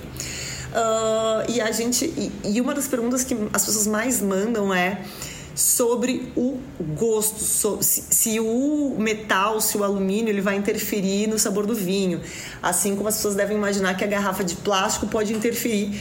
Uh, e a gente, e, e uma das perguntas que as pessoas mais mandam é sobre o gosto, so, se, se o metal, se o alumínio ele vai interferir no sabor do vinho, assim como as pessoas devem imaginar que a garrafa de plástico pode interferir.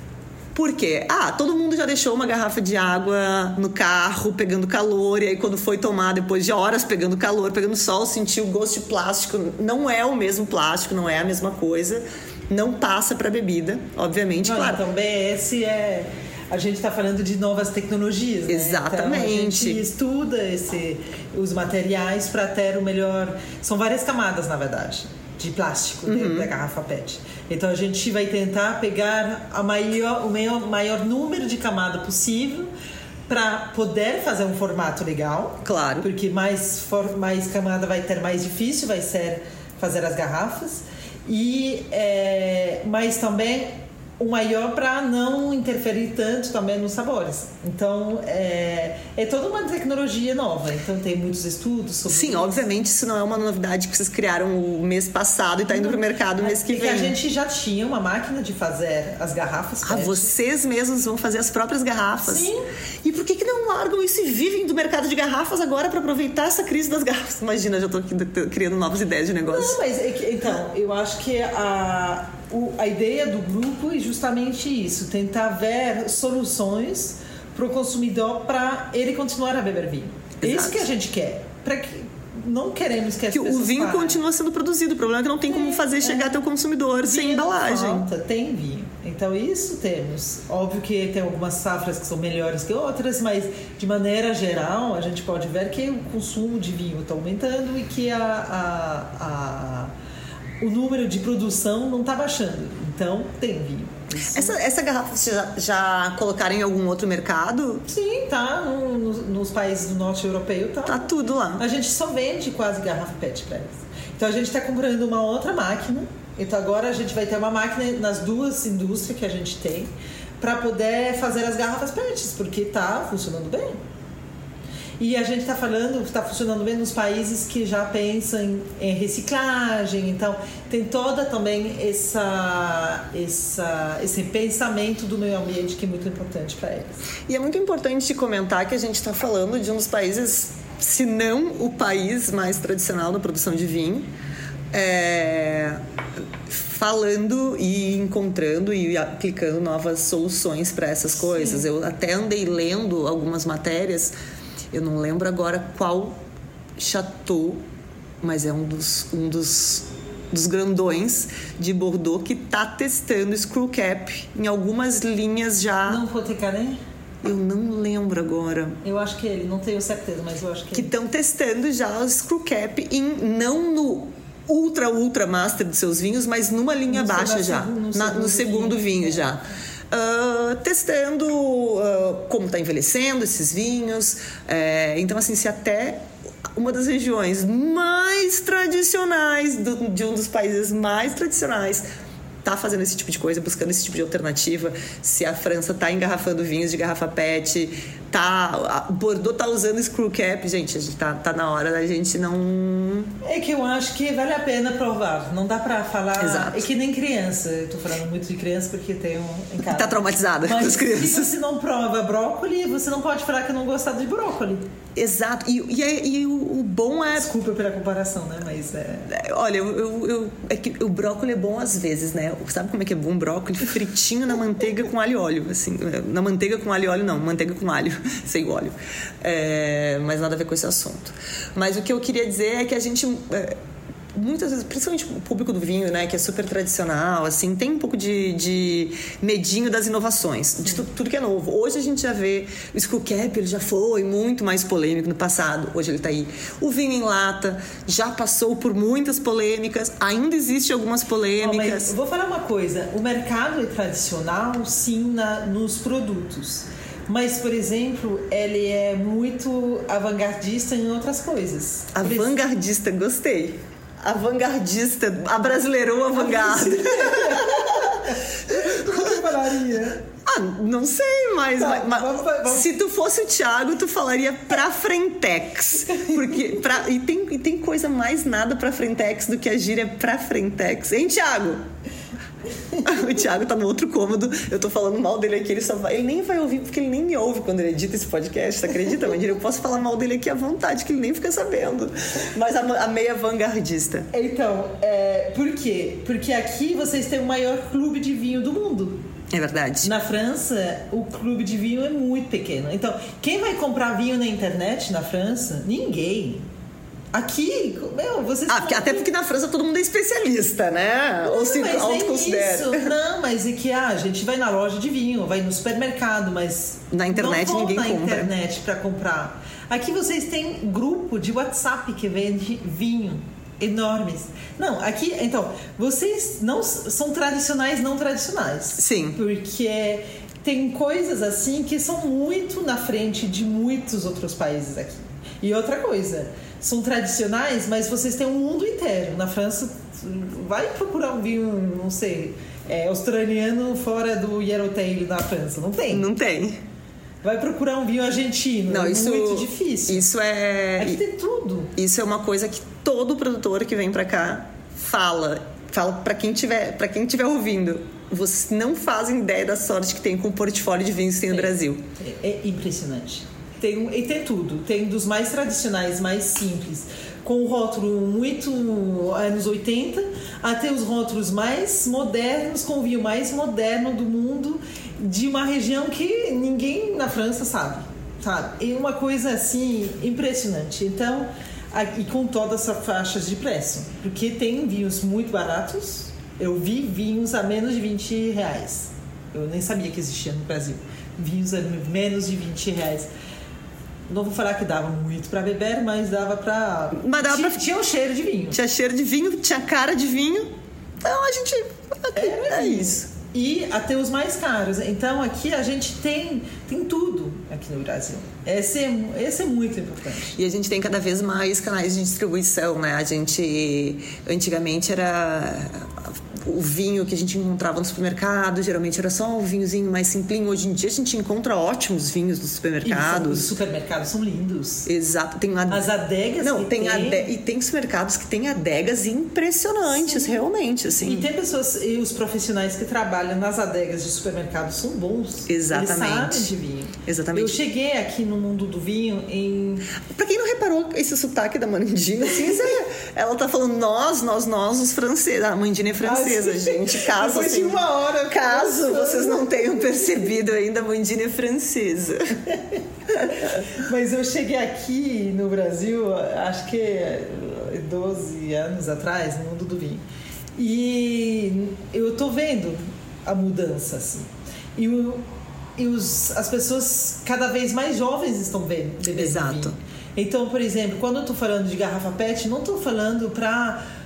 Por quê? Ah, todo mundo já deixou uma garrafa de água no carro pegando calor, e aí quando foi tomar depois de horas pegando calor, pegando sol, sentiu o gosto de plástico. Não é o mesmo plástico, não é a mesma coisa, não passa para bebida, obviamente. Não, claro. Então B S é... A gente está falando de novas tecnologias, né? Exatamente. Então, a gente estuda esse, os materiais para ter o melhor... São várias camadas, na verdade, de plástico dentro uhum. da garrafa pet. Então, a gente vai tentar pegar a maior, o maior, maior número de camada possível para poder fazer um formato legal. Claro. Porque mais, for, mais camada vai ter mais difícil, vai ser fazer as garrafas. E, é, mas também... o maior para não interferir tanto também nos sabores. Então, é, é toda uma tecnologia nova. Então, tem muitos estudos sobre Sim, isso. Obviamente, isso não é uma novidade que vocês criaram o mês passado e está indo para o mercado o mês que vem. É que a gente já tinha uma máquina de fazer as garrafas. Ah, pet. Vocês mesmos vão fazer as próprias garrafas? Sim. E por que que não largam isso e vivem do mercado de garrafas agora para aproveitar essa crise das garrafas? Imagina, já estou aqui criando novas ideias de negócio. Não, mas é que, então, eu acho que a... a ideia do grupo é justamente isso, tentar ver soluções para o consumidor para ele continuar a beber vinho. É isso que a gente quer. Para que não queremos que as que pessoas o vinho parem. continua sendo produzido. O problema é que não tem, tem como fazer chegar é. até o consumidor vinho sem embalagem. Falta, tem vinho. Então isso temos. Óbvio que tem algumas safras que são melhores que outras, mas de maneira geral a gente pode ver que o consumo de vinho está aumentando e que a, a, a o número de produção não está baixando. Então, tem vinho. Essa, essa garrafa vocês já, já colocaram em algum outro mercado? Sim, tá. No, no, nos países do norte europeu tá. Tá tudo lá. A gente só vende quase garrafa pet para eles. Então, a gente está comprando uma outra máquina. Então, agora a gente vai ter uma máquina nas duas indústrias que a gente tem para poder fazer as garrafas pets, porque tá funcionando bem. E a gente está falando, está funcionando bem nos países que já pensam em, em reciclagem. Então, tem toda também essa, essa, esse pensamento do meio ambiente que é muito importante para eles. E é muito importante comentar que a gente está falando de um dos países, se não o país mais tradicional na produção de vinho, é, falando e encontrando e aplicando novas soluções para essas coisas. Sim. Eu até andei lendo algumas matérias. Eu não lembro agora qual chateau, mas é um dos, um dos, dos grandões de Bordeaux que está testando screw cap em algumas linhas já. Não Potecané? Eu não lembro agora. Eu acho que ele, não tenho certeza, mas eu acho que Que estão testando já o screw cap em, não no ultra, ultra master dos seus vinhos, mas numa linha no baixa já, segundo, no, na, segundo no segundo vinho, vinho já. Uh, testando uh, como está envelhecendo esses vinhos. É, então, assim, se até uma das regiões mais tradicionais do, de um dos países mais tradicionais tá fazendo esse tipo de coisa, buscando esse tipo de alternativa, se a França tá engarrafando vinhos de garrafa pet, tá, a Bordeaux tá usando screw cap, gente, a gente tá, tá na hora da gente não... É que eu acho que vale a pena provar, não dá pra falar... Exato. É que nem criança, eu tô falando muito de criança porque tem um em casa. Tá traumatizada com as crianças. Se você não prova brócolis, você não pode falar que não gostar de brócolis. Exato, e, e, e o, o bom é... Desculpa pela comparação, né, mas é... Olha, eu, eu, eu, é que o brócolis é bom às vezes, né? Sabe como é que é bom um brócolis? Fritinho na manteiga com alho e óleo, assim. Na manteiga com alho e óleo, não. Manteiga com alho, sem óleo. É, mas nada a ver com esse assunto. Mas o que eu queria dizer é que a gente... É, muitas vezes, principalmente o público do vinho, né, que é super tradicional, assim, tem um pouco de, de medinho das inovações, de tudo, tudo que é novo. Hoje a gente já vê o screw cap, ele já foi muito mais polêmico no passado, hoje ele tá aí. O vinho em lata já passou por muitas polêmicas, ainda existe algumas polêmicas. Oh, mas eu vou falar uma coisa, o mercado é tradicional, sim, na, nos produtos. Mas, por exemplo, ele é muito avant-gardista em outras coisas. Avant-gardista, gostei. Avant-gardista, abrasileirou a vanguarda. Como que falaria? Ah, não sei, mas, tá, mas vamos, vamos. Se tu fosse o Thiago, tu falaria pra frentex. Porque pra, e, tem, e tem coisa mais nada pra frentex do que a gíria pra frentex. Hein, Thiago? O Thiago tá no outro cômodo. Eu tô falando mal dele aqui, ele só vai, ele nem vai ouvir, porque ele nem me ouve quando ele edita esse podcast. Você acredita, Mandira? Eu posso falar mal dele aqui à vontade, que ele nem fica sabendo. Mas a, a meia vanguardista. Então, é, por quê? Porque aqui vocês têm o maior clube de vinho do mundo. É verdade. Na França, o clube de vinho é muito pequeno. Então, quem vai comprar vinho na internet na França? Ninguém. Aqui, meu, vocês... Ah, porque, até porque na França todo mundo é especialista, né? Não, ou se autoconsidera. Isso. Não, mas é que ah, a gente vai na loja de vinho, vai no supermercado, mas... Na internet não ninguém na compra. na internet pra comprar. Aqui vocês têm grupo de WhatsApp que vende vinho. Enormes. Não, aqui, então, vocês não são tradicionais, não tradicionais. Sim. Porque tem coisas assim que são muito na frente de muitos outros países aqui. E outra coisa... São tradicionais, mas vocês têm um mundo inteiro. Na França, vai procurar um vinho, não sei, é, australiano fora do Yellowtail na França. Não tem. Não tem. Vai procurar um vinho argentino. Não, é isso, muito difícil. Isso é... Aqui tem tudo. Isso é uma coisa que todo produtor que vem pra cá fala. Fala pra quem tiver, pra quem tiver ouvindo. Vocês não fazem ideia da sorte que tem com o portfólio de vinhos que tem no Brasil. É, é impressionante. Tem, e tem tudo, tem dos mais tradicionais, mais simples, com o rótulo muito anos oitenta, até os rótulos mais modernos, com o vinho mais moderno do mundo, de uma região que ninguém na França sabe, sabe? É uma coisa assim impressionante. Então, e com todas essas faixas de preço, porque tem vinhos muito baratos. Eu vi vinhos a menos de vinte reais. Eu nem sabia que existia no Brasil. Vinhos a menos de vinte reais. Não vou falar que dava muito pra beber, mas dava pra... Mas dava tinha, pra... tinha um cheiro de vinho. Tinha cheiro de vinho, tinha cara de vinho. Então a gente... É, é isso. E até os mais caros. Então aqui a gente tem, tem tudo aqui no Brasil. Esse é, esse é muito importante. E a gente tem cada vez mais canais de distribuição, né? A gente... Antigamente era... O vinho que a gente encontrava no supermercado, geralmente era só um vinhozinho mais simplinho. Hoje em dia a gente encontra ótimos vinhos nos supermercados. E os supermercados são lindos. Exato. Tem ade... As adegas Não, que tem, tem... Ade... E tem supermercados que têm adegas impressionantes, sim, realmente, assim. E tem pessoas, e os profissionais que trabalham nas adegas de supermercados são bons. Exatamente. Eles sabem de vinho. Exatamente. Eu cheguei aqui no mundo do vinho em... Pra quem não reparou esse sotaque da Mandina, assim, ela tá falando nós, nós, nós, os franceses. A Mandina é francesa. Gente, caso, Depois assim, de uma hora caso vocês não tenham percebido ainda, a Mandina é francesa. Mas eu cheguei aqui no Brasil, acho que doze anos atrás, no mundo do vinho. E eu tô vendo a mudança, assim. E, o, e os, as pessoas cada vez mais jovens estão bebendo Exato. vinho. Então, por exemplo, quando eu tô falando de garrafa pet, não tô falando pra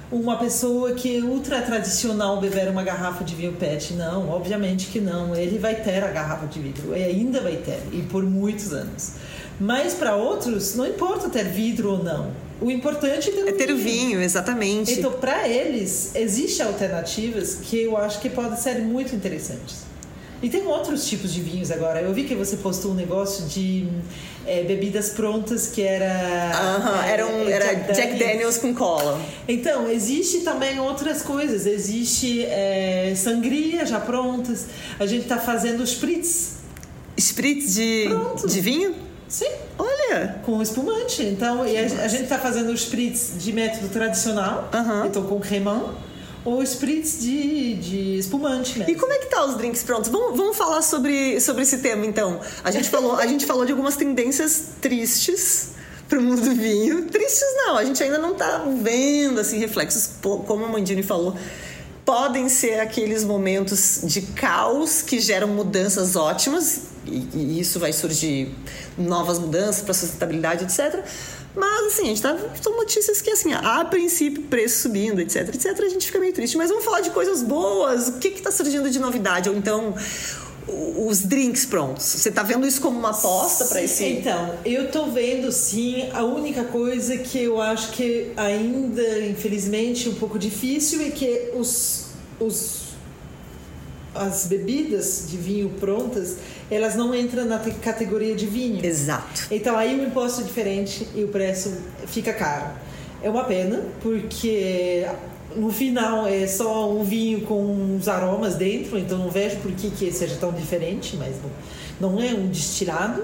uma pessoa que é ultra tradicional beber uma garrafa de vinho pet. Não, obviamente que não. Ele vai ter a garrafa de vidro, e ainda vai ter, e por muitos anos. Mas para outros, não importa ter vidro ou não. O importante é ter o é ter vinho. o vinho, exatamente. Então, para eles, existem alternativas que eu acho que podem ser muito interessantes. E tem outros tipos de vinhos agora. Eu vi que você postou um negócio de é, bebidas prontas que era... Uh-huh, é, era, um, era Jack, Daniels. Jack Daniels com cola. Então, existe também outras coisas. Existe é, sangria já prontas. A gente tá fazendo spritz. Spritz de, de vinho? Sim. Olha! Com espumante. Então, e a, a gente tá fazendo os spritz de método tradicional. Uh-huh. Então, com cremant. Ou spritz de, de espumante mesmo. E como é que tá os drinks prontos? Vamos, vamos falar sobre, sobre esse tema, então. A gente falou, a gente falou de algumas tendências tristes pro mundo do vinho. Tristes não, a gente ainda não tá vendo, assim, reflexos. Como a Mandini falou, podem ser aqueles momentos de caos que geram mudanças ótimas. E, e isso vai surgir novas mudanças para sustentabilidade, etcétera. Mas, assim, a gente tá... São notícias que, assim, a princípio, preço subindo, etc, etc, a gente fica meio triste. Mas vamos falar de coisas boas. O que que tá surgindo de novidade? Ou então, os drinks prontos. Você tá vendo isso como uma aposta para esse... Então, eu tô vendo, sim. A única coisa que eu acho que ainda, infelizmente, é um pouco difícil é que os... os as bebidas de vinho prontas, elas não entram na categoria de vinho. Exato. Então aí o imposto é diferente e o preço fica caro. É uma pena, porque no final é só um vinho com uns aromas dentro, então não vejo por que, que seja tão diferente, mas não, não é um destilado.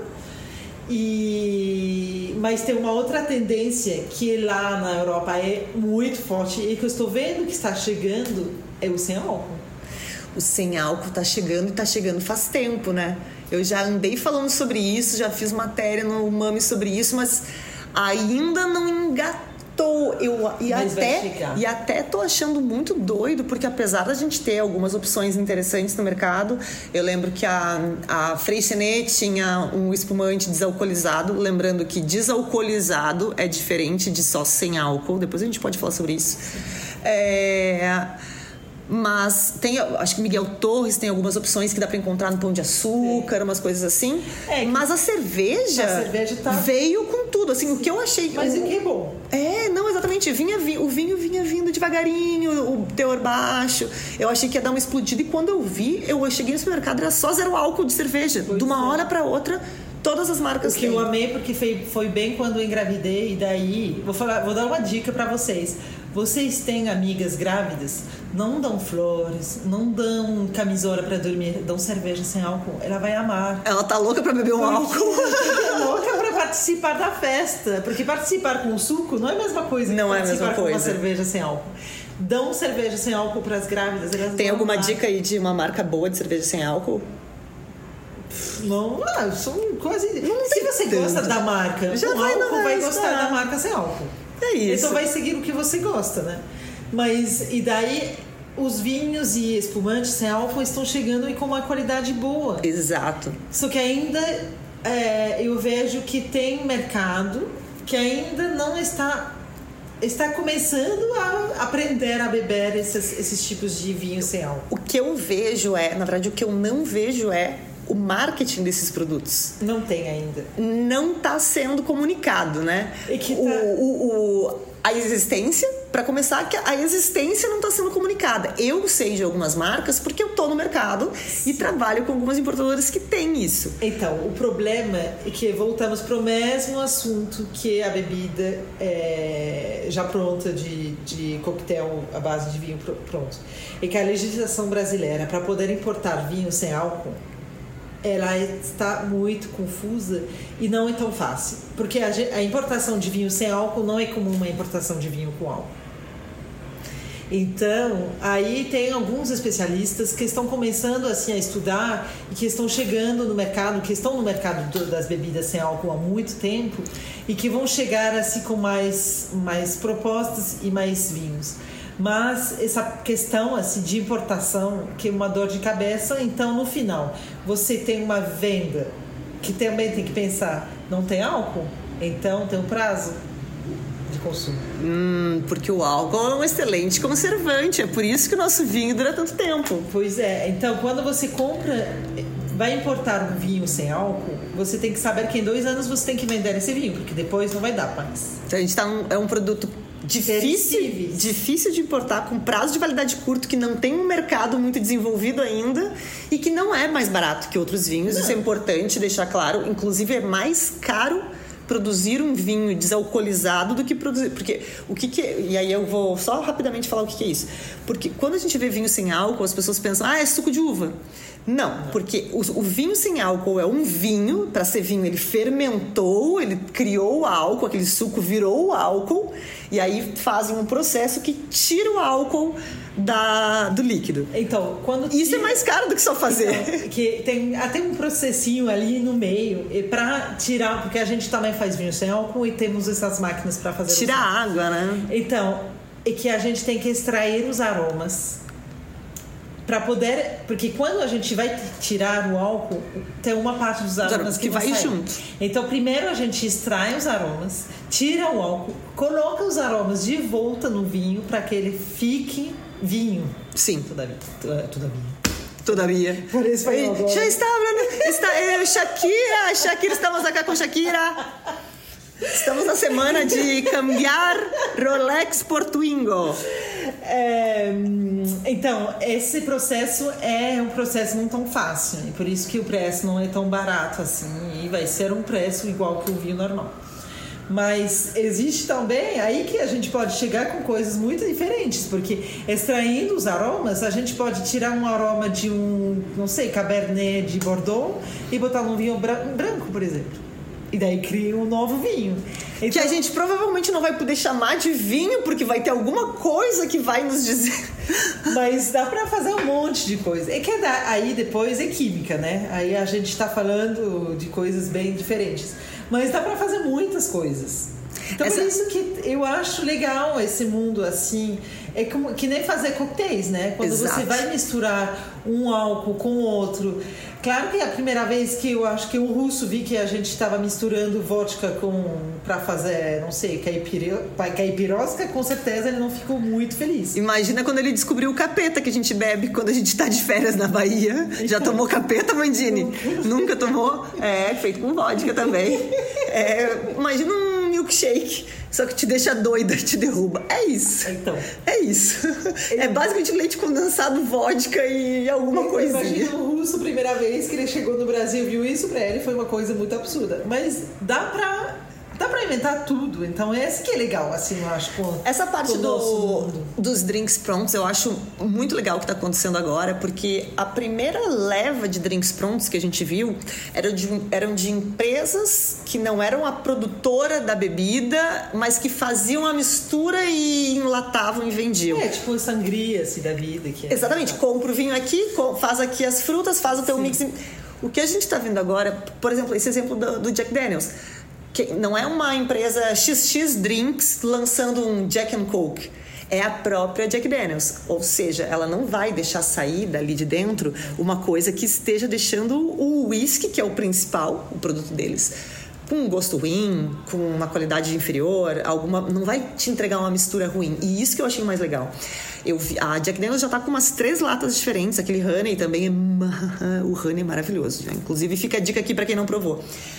E... Mas tem uma outra tendência que lá na Europa é muito forte e que eu estou vendo que está chegando, é o sem álcool. O sem álcool tá chegando e tá chegando faz tempo, né? Eu já andei falando sobre isso, já fiz matéria no Mami sobre isso, mas ainda não engatou. Eu, e, até, e até tô achando muito doido, porque apesar da gente ter algumas opções interessantes no mercado, eu lembro que a, a Freixenet tinha um espumante desalcoolizado, lembrando que desalcoolizado é diferente de só sem álcool, depois a gente pode falar sobre isso. É... Mas tem, acho que Miguel Torres tem algumas opções que dá pra encontrar no Pão de Açúcar, umas coisas assim. É, mas a cerveja, a cerveja tá... veio com tudo, assim, o que eu achei... Mas o que é bom? É, não, exatamente, vinha, o vinho vinha vindo devagarinho, o teor baixo. Eu achei que ia dar uma explodida e quando eu vi, eu cheguei no supermercado, era só zero álcool de cerveja. Pois de uma é. hora pra outra, todas as marcas que eu amei, porque foi, foi bem quando eu engravidei. E daí, vou, falar, vou dar uma dica pra vocês. Vocês têm amigas grávidas? Não dão flores, não dão camisola pra dormir, dão cerveja sem álcool. Ela vai amar. Ela tá louca pra beber um porque álcool. Ela é louca pra participar da festa. Porque participar com suco não é a mesma coisa que não participar é a mesma com coisa. uma cerveja sem álcool. Dão cerveja sem álcool pras grávidas. Elas Tem alguma amar. dica aí de uma marca boa de cerveja sem álcool? Não, ah, são quase... Não Se você tanto. gosta da marca Já com vai álcool, vai resto, gostar tá. da marca sem álcool. É isso. Então vai seguir o que você gosta, né? Mas, e daí, os vinhos e espumantes sem álcool estão chegando e com uma qualidade boa. Exato. Só que ainda é, eu vejo que tem mercado que ainda não está... está começando a aprender a beber esses, esses tipos de vinho sem álcool. O que eu vejo é, na verdade, o que eu não vejo é o marketing desses produtos. Não tem ainda. Não está sendo comunicado, né? E que tá... o, o, o, a existência, para começar, que a existência não está sendo comunicada. Eu sei de algumas marcas porque eu tô no mercado Sim. e trabalho com algumas importadoras que têm isso. Então, o problema é que voltamos para o mesmo assunto que a bebida é, já pronta de, de coquetel à base de vinho pronto. E que a legislação brasileira, para poder importar vinho sem álcool, ela está muito confusa e não é tão fácil. Porque a, a importação de vinho sem álcool não é como uma importação de vinho com álcool. Então, aí tem alguns especialistas que estão começando assim, a estudar e que estão chegando no mercado, que estão no mercado do, das bebidas sem álcool há muito tempo e que vão chegar assim, com mais, mais propostas e mais vinhos. Mas essa questão assim, de importação, que é uma dor de cabeça, então no final você tem uma venda que também tem que pensar, não tem álcool? Então tem um prazo de consumo. Hum, porque o álcool é um excelente conservante. É por isso que o nosso vinho dura tanto tempo. Pois é. Então, quando você compra... vai importar um vinho sem álcool, você tem que saber que em dois anos você tem que vender esse vinho, porque depois não vai dar mais. Então a gente tá um, é um produto difícil, difícil de importar, com prazo de validade curto, que não tem um mercado muito desenvolvido ainda e que não é mais barato que outros vinhos. Não. Isso é importante deixar claro. Inclusive é mais caro produzir um vinho desalcoolizado do que produzir, porque o que que é, e aí eu vou só rapidamente falar o que que é isso, porque quando a gente vê vinho sem álcool, as pessoas pensam, ah, é suco de uva. Não, não. Porque o, o vinho sem álcool é um vinho, para ser vinho ele fermentou, ele criou o álcool, aquele suco virou o álcool, e aí fazem um processo que tira o álcool da, do líquido. Então, quando isso tira... é mais caro do que só fazer. Então, que tem até um processinho ali no meio para tirar, porque a gente também faz vinho sem álcool e temos essas máquinas para fazer. Tirar a água, né? Então, é que a gente tem que extrair os aromas para poder, porque quando a gente vai tirar o álcool, tem uma parte dos aromas que, que vai sair. junto. Então, primeiro a gente extrai os aromas, tira o álcool, coloca os aromas de volta no vinho para que ele fique vinho. Sim. Todavia. Todavia. Todavia. Por isso foi agora. Já está, está eh, Shakira, Shakira, estamos aqui com Shakira. Estamos na semana de cambiar Rolex por Twingo. É, então, esse processo é um processo não tão fácil, e por isso que o preço não é tão barato assim, e vai ser um preço igual que o vinho normal. Mas existe também aí que a gente pode chegar com coisas muito diferentes, porque extraindo os aromas, a gente pode tirar um aroma de um, não sei, Cabernet de Bordeaux e botar num vinho branco, por exemplo. E daí cria um novo vinho. Então, que a gente provavelmente não vai poder chamar de vinho, porque vai ter alguma coisa que vai nos dizer. Mas dá pra fazer um monte de coisa. É que aí depois é química, né? Aí a gente tá falando de coisas bem diferentes. Mas dá pra fazer muitas coisas. Então Essa... por isso que eu acho legal esse mundo assim. É como, que nem fazer coquetéis, né? Quando Exato. Você vai misturar um álcool com outro. Claro que é a primeira vez que eu acho que o russo vi que a gente estava misturando vodka com para fazer, não sei, caipira, caipirosca, com certeza ele não ficou muito feliz. Imagina quando ele descobriu o capeta que a gente bebe quando a gente tá de férias na Bahia. Já tomou capeta, Mandini? Nunca tomou? É, feito com vodka também. É, imagina um milkshake, só que te deixa doida, te derruba. É isso. Então. É isso. É basicamente leite condensado, vodka e alguma coisinha. Imagina o russo, primeira vez que ele chegou no Brasil e viu isso, pra ele foi uma coisa muito absurda. Mas dá pra... Dá pra inventar tudo, então esse que é legal, assim, eu acho. Com, Essa parte do, dos drinks prontos eu acho muito legal o que tá acontecendo agora, porque a primeira leva de drinks prontos que a gente viu eram de, eram de empresas que não eram a produtora da bebida, mas que faziam a mistura e enlatavam e vendiam. É, tipo sangria, assim, da vida. Que é Exatamente, compra o vinho aqui, faz aqui as frutas, faz o teu Sim. mix. O que a gente tá vendo agora, por exemplo, esse exemplo do, do Jack Daniels, que não é uma empresa X X Drinks lançando um Jack and Coke. É a própria Jack Daniels. Ou seja, ela não vai deixar sair dali de dentro uma coisa que esteja deixando o whisky, que é o principal, o produto deles, com um gosto ruim, com uma qualidade inferior, alguma, não vai te entregar uma mistura ruim. E isso que eu achei mais legal. Eu vi, a Jack Daniels já tá com umas três latas diferentes. Aquele honey também é... O honey é maravilhoso. Já. Inclusive, fica a dica aqui para quem não provou.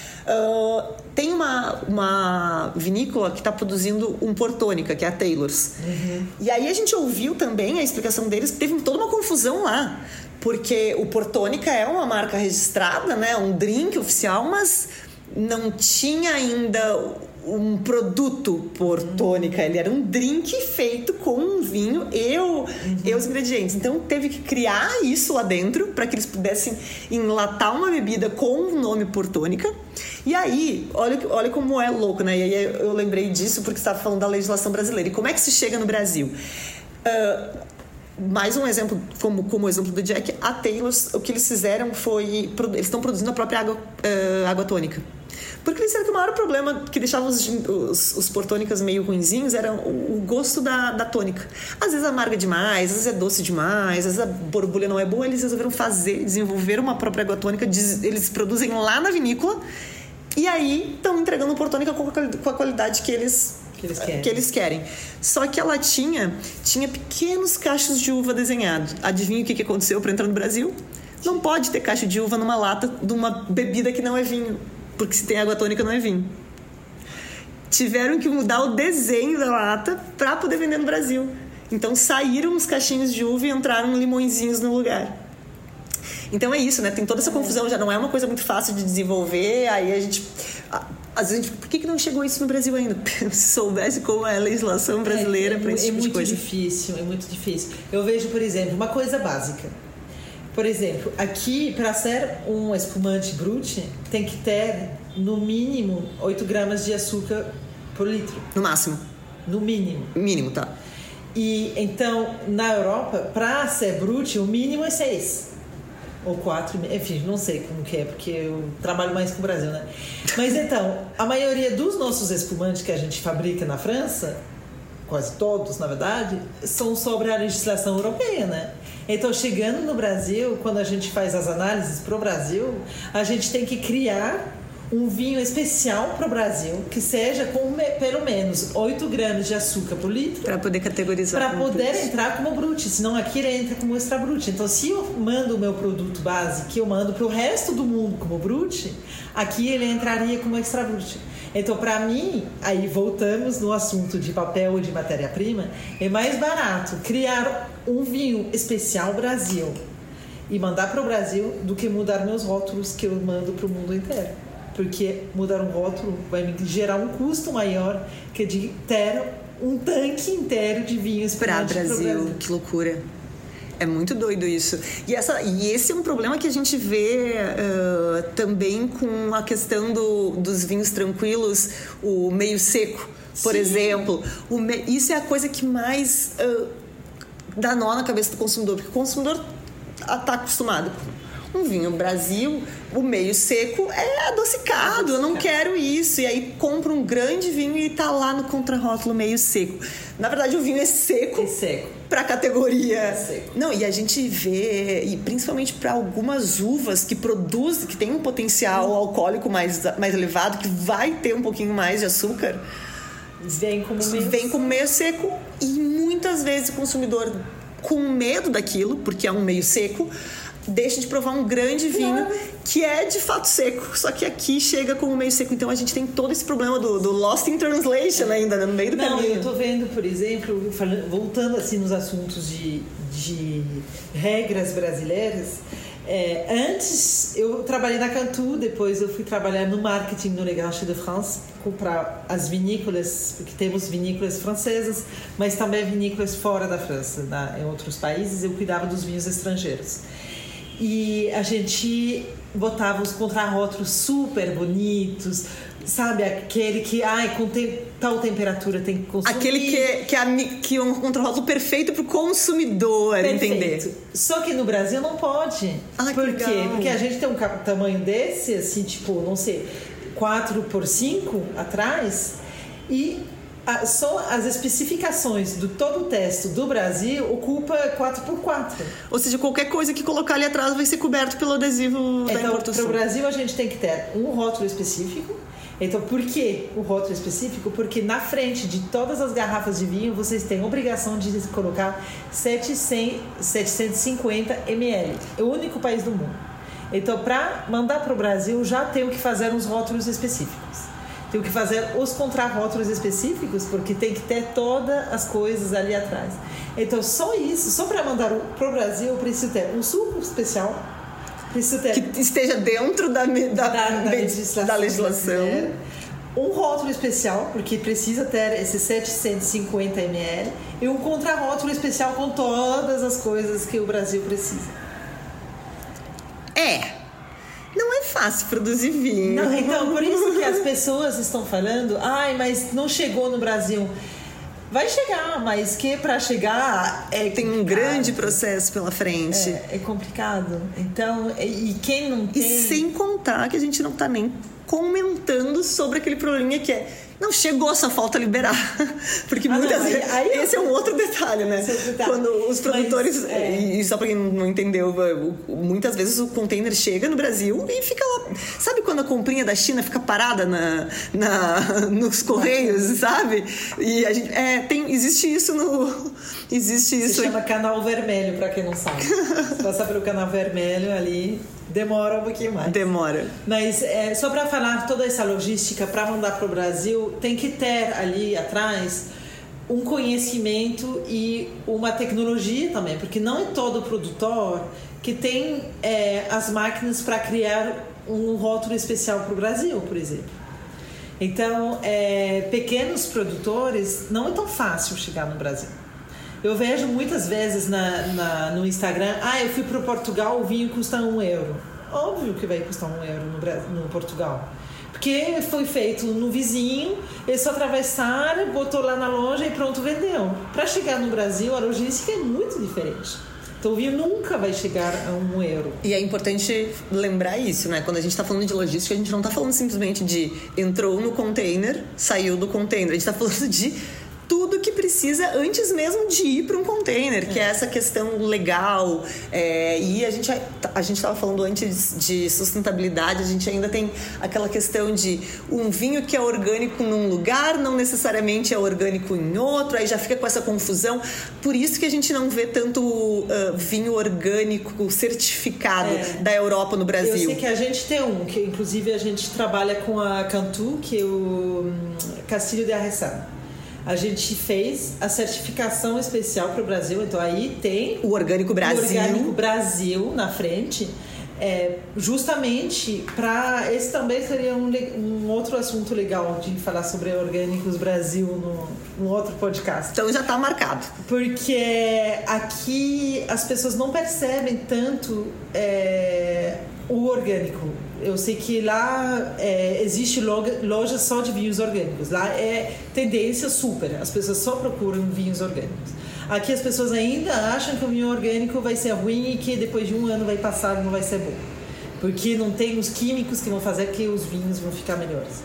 Uh, tem uma, uma vinícola que está produzindo um Portônica, que é a Taylor's. Uhum. E aí a gente ouviu também a explicação deles, que teve toda uma confusão lá, porque o Portônica é uma marca registrada, né, um drink oficial, mas não tinha ainda um produto Portônica, ele era um drink feito com um vinho e, o, uhum. e os ingredientes. Então teve que criar isso lá dentro para que eles pudessem enlatar uma bebida com o nome Portônica. E aí, olha, olha como é louco, né? E aí eu lembrei disso porque você estava falando da legislação brasileira. E como é que se chega no Brasil? Uh, mais um exemplo, como, como o exemplo do Jack, a Taylor's, o que eles fizeram foi... Eles estão produzindo a própria água, uh, água tônica. Porque eles disseram que o maior problema que deixava os, os, os portônicas meio ruinzinhos era o, o gosto da, da tônica. Às vezes amarga demais, às vezes é doce demais, às vezes a borbulha não é boa. Eles resolveram fazer, desenvolver uma própria água tônica. Eles produzem lá na vinícola e aí estão entregando o portônica com a qualidade que eles... que eles querem. que eles querem. Só que a latinha tinha pequenos cachos de uva desenhados. Adivinha o que aconteceu para entrar no Brasil? Não pode ter cacho de uva numa lata de uma bebida que não é vinho, porque se tem água tônica não é vinho. Tiveram que mudar o desenho da lata para poder vender no Brasil. Então saíram os cachinhos de uva e entraram limõezinhos no lugar. Então é isso, né? Tem toda essa confusão, já não é uma coisa muito fácil de desenvolver. Aí a gente... Às vezes, por que não chegou isso no Brasil ainda? Se soubesse como é a legislação brasileira é, para esse é tipo de coisa. É muito difícil, é muito difícil. Eu vejo, por exemplo, uma coisa básica. Por exemplo, aqui, para ser um espumante brut, tem que ter, no mínimo, oito gramas de açúcar por litro. No máximo. No mínimo. Mínimo, tá. E, então, na Europa, para ser brut, o mínimo é seis. Ou quatro, enfim, não sei como que é, porque eu trabalho mais com o Brasil, né? Mas, então, a maioria dos nossos espumantes que a gente fabrica na França, quase todos, na verdade, são sobre a legislação europeia, né? Então, chegando no Brasil, quando a gente faz as análises para o Brasil, a gente tem que criar um vinho especial para o Brasil, que seja com pelo menos oito gramas de açúcar por litro. Para poder categorizar. Para poder brute. Entrar como brut, senão aqui ele entra como extra brut. Então, se eu mando o meu produto base, que eu mando para o resto do mundo como brut, aqui ele entraria como extra brut. Então, para mim, aí voltamos no assunto de papel e de matéria-prima, é mais barato criar um vinho especial Brasil e mandar para o Brasil do que mudar meus rótulos que eu mando para o mundo inteiro. Porque mudar um rótulo vai me gerar um custo maior que de ter um tanque inteiro de vinhos para o Brasil. Brasil. Que loucura. É muito doido isso. E, essa, e esse é um problema que a gente vê uh, também com a questão do, dos vinhos tranquilos, o meio seco, por Sim. exemplo. O me, isso é a coisa que mais uh, dá nó na cabeça do consumidor, porque o consumidor está acostumado com um vinho Brasil, o meio seco é adocicado, eu não quero isso. E aí compra um grande vinho e tá lá no contrarótulo meio seco. Na verdade, o vinho é seco, é seco. Para a categoria. É seco. Não, e a gente vê, e principalmente para algumas uvas que produzem, que tem um potencial alcoólico mais, mais elevado, que vai ter um pouquinho mais de açúcar, vem como meio, vem como meio seco. E muitas vezes o consumidor, com medo daquilo, porque é um meio seco, deixa de provar um grande vinho que é de fato seco, só que aqui chega como meio seco. Então a gente tem todo esse problema do, do lost in translation ainda, né, no meio do Não, caminho. Eu tô vendo, por exemplo, falando, voltando assim nos assuntos de, de regras brasileiras, é, antes eu trabalhei na Cantu, depois eu fui trabalhar no marketing no Le Grand Chai de France, comprar as vinícolas, porque temos vinícolas francesas, mas também vinícolas fora da França, na, em outros países. Eu cuidava dos vinhos estrangeiros. E a gente botava os contrarótulos super bonitos, sabe? Aquele que, ai, com te, tal temperatura tem que consumir. Aquele que é, que é, que é um contrarótulo perfeito para o consumidor Perfeito. Entender. Só que no Brasil não pode. Ah, Por que quê? legal. Porque a gente tem um tamanho desse, assim, tipo, não sei, quatro por cinco atrás, e a, só as especificações do todo o texto do Brasil ocupa quatro por quatro. Ou seja, qualquer coisa que colocar ali atrás vai ser coberto pelo adesivo da então, importação. Para o Brasil a gente tem que ter um rótulo específico. Então, por que o rótulo específico? Porque na frente de todas as garrafas de vinho vocês têm a obrigação de colocar setecentos, setecentos e cinquenta mililitros. É o único país do mundo. Então, para mandar para o Brasil, já tenho que fazer uns rótulos específicos. Tenho que fazer os contrarótulos específicos, porque tem que ter todas as coisas ali atrás. Então, só isso, só para mandar para o Brasil, eu preciso ter um suco especial, preciso ter... Que esteja dentro da, da, da, da legislação. Da legislação. Um rótulo especial, porque precisa ter esses setecentos e cinquenta mililitros, e um contrarótulo especial com todas as coisas que o Brasil precisa. É... Não é fácil produzir vinho. Não, então, por isso que as pessoas estão falando, ai, mas não chegou no Brasil. Vai chegar, mas que para chegar é tem um grande processo pela frente. É, é complicado. Então, e, e quem não tem... E sem contar que a gente não tá nem comentando sobre aquele probleminha que é Não, chegou, só falta liberar. Porque ah, muitas não, vezes. Aí, aí esse eu... é um outro detalhe, né? Esse é detalhe. Quando os produtores. Mas, é... E só pra quem não entendeu, muitas vezes o container chega no Brasil e fica lá. Sabe quando a comprinha da China fica parada na, na, nos correios, sabe? E a gente. É, tem, existe isso no. Existe isso. Se chama canal vermelho, pra quem não sabe. Se passar pelo canal vermelho ali. Demora um pouquinho mais. Demora. Mas é, só para falar toda essa logística para mandar para o Brasil, tem que ter ali atrás um conhecimento e uma tecnologia também, porque não é todo produtor que tem é, as máquinas para criar um rótulo especial para o Brasil, por exemplo. Então, é, pequenos produtores, não é tão fácil chegar no Brasil. Eu vejo muitas vezes na, na, no Instagram, ah, eu fui para Portugal, o vinho custa um euro. Óbvio que vai custar um euro no, Brasil, no Portugal. Porque foi feito no vizinho, eles só atravessaram, botou lá na loja e pronto, vendeu. Para chegar no Brasil, a logística é muito diferente. Então o vinho nunca vai chegar a um euro. E é importante lembrar isso, né? Quando a gente está falando de logística, a gente não está falando simplesmente de entrou no container, saiu do container. A gente está falando de tudo que precisa antes mesmo de ir para um container, que é essa questão legal. É, e a gente a gente estava falando antes de sustentabilidade, a gente ainda tem aquela questão de um vinho que é orgânico num lugar não necessariamente é orgânico em outro, aí já fica com essa confusão. Por isso que a gente não vê tanto uh, vinho orgânico certificado é. da Europa no Brasil. Eu sei que a gente tem um, que inclusive a gente trabalha com a Cantu, que é o Castilho de Arressá. A gente fez a certificação especial para o Brasil, então aí tem o Orgânico Brasil, o Orgânico Brasil na frente, é, justamente para esse também seria um, um outro assunto legal de falar sobre Orgânicos Brasil no, no outro podcast. Então já está marcado. Porque aqui as pessoas não percebem tanto é, o orgânico. Eu sei que lá é, existe loja, loja só de vinhos orgânicos. Lá é tendência super. As pessoas só procuram vinhos orgânicos. Aqui as pessoas ainda acham que o vinho orgânico vai ser ruim e que depois de um ano vai passar e não vai ser bom. Porque não tem os químicos que vão fazer que os vinhos vão ficar melhores.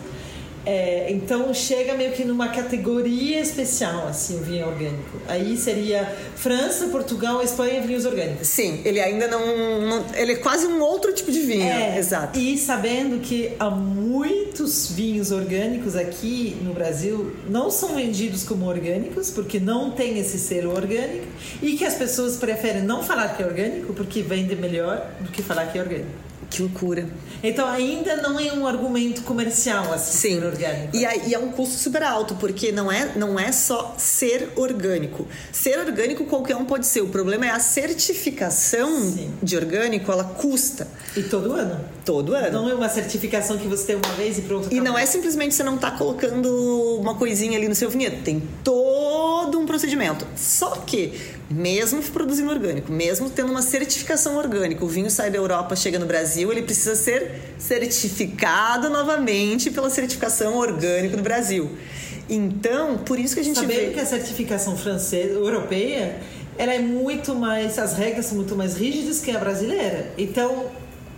É, então chega meio que numa categoria especial assim, o vinho orgânico. Aí seria França, Portugal, Espanha, vinhos orgânicos. Sim, ele ainda não, não ele é quase um outro tipo de vinho. É, exato. E sabendo que há muitos vinhos orgânicos aqui no Brasil não são vendidos como orgânicos porque não tem esse selo orgânico e que as pessoas preferem não falar que é orgânico porque vende melhor do que falar que é orgânico. Que loucura. Então ainda não é um argumento comercial assim, sim, ser orgânico. E, e é um custo super alto, porque não é, não é só ser orgânico. Ser orgânico qualquer um pode ser. O problema é a certificação sim. de orgânico, ela custa. E todo ano. Todo ano. Não é uma certificação que você tem uma vez e pronto. E não é simplesmente você não tá colocando uma coisinha ali no seu vinhedo. Tem todo um procedimento. Só que, mesmo produzindo orgânico, mesmo tendo uma certificação orgânica, o vinho sai da Europa, chega no Brasil, ele precisa ser certificado novamente pela certificação orgânica do Brasil. Então, por isso que a gente Sabendo vê... que a certificação francesa, europeia, ela é muito mais... As regras são muito mais rígidas que a brasileira. Então,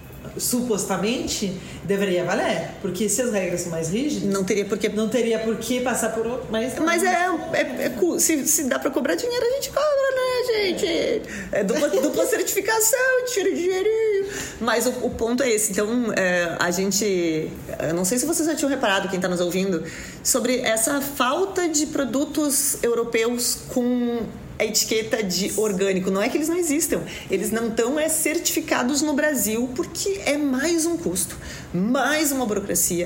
supostamente, deveria valer. Porque se as regras são mais rígidas... Não teria por que... Não teria por que passar por outro... Mas, mas é... é, é se, se dá pra cobrar dinheiro, a gente cobra, né, gente? É dupla, dupla certificação, tira dinheirinho. Mas o, o ponto é esse. Então, é, a gente... Eu não sei se vocês já tinham reparado, quem tá nos ouvindo, sobre essa falta de produtos europeus com... a etiqueta de orgânico. Não é que eles não existam, eles não estão é, certificados no Brasil porque é mais um custo, mais uma burocracia,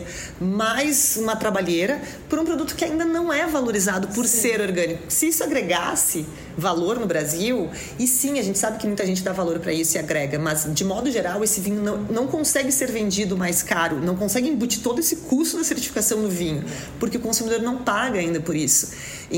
mais uma trabalheira por um produto que ainda não é valorizado por sim. ser orgânico. Se isso agregasse valor no Brasil, e sim, a gente sabe que muita gente dá valor para isso e agrega, mas de modo geral esse vinho não, não consegue ser vendido mais caro, não consegue embutir todo esse custo da certificação no vinho, porque o consumidor não paga ainda por isso.